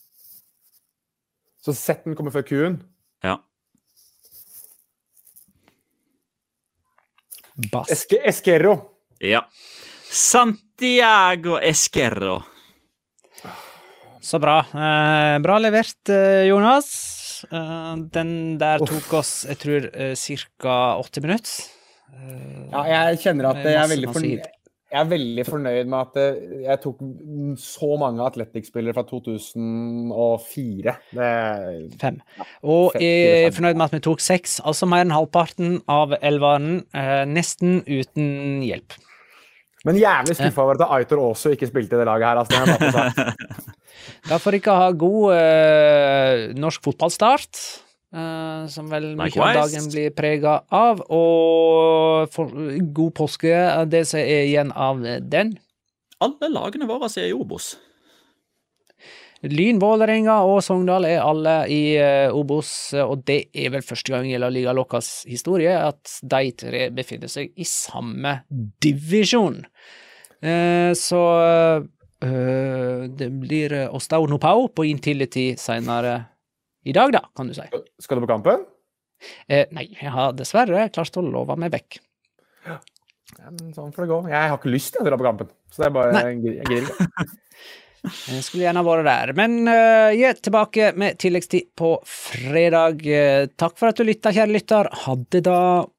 Så Z-en kommer før Q-en? Ja. Bass. Eske, Esquerro. Ja. Santiago Esquerro. Så bra. Eh, bra levert, eh, Jonas. Eh, den der tok oss, jeg tror, eh, cirka åtti minutter. Eh, Ja, jeg kjenner at Det er jeg er, masse veldig man fornøyd, sier. jeg er veldig fornøyd med at eh, jeg tok så mange Athletic-spillere fra to tusen og fire. Det, Fem. Og Fem, jeg fire, er fem. fornøyd med at vi tok seks, altså mer enn halvparten av elveren, eh, nesten uten hjelp. men jævlig skuffa over at Aitor også ikke spilte i det laget her. Altså, det har jeg bare fått sagt. Da får dere ha god eh, norsk fotballstart, eh, som vel mye av Likewise. dagen blir prega av, og for, god påske av det som er igjen av den. Alle lagene våre er i Obos. Lyn, Vålerenga og Sogndal er alle i uh, Obos, og det er vel første gang i La Liga Locas historie at de tre befinner seg i samme divisjon. Eh, så eh, det blir uh, Ostau Nopau på Intility senere i dag, da, kan du si. Skal du på kampen? Eh, nei, jeg har dessverre klart å love meg vekk. Ja, men sånn får det gå. Jeg har ikke lyst til å dra på kampen, så det er bare Nei. jeg gidder- jeg gidder ikke. Jeg skulle gjerne vært der. Men uh, jeg er tilbake med tilleggstid på fredag. Uh, takk for at du lytta, kjære lytter. Ha det da.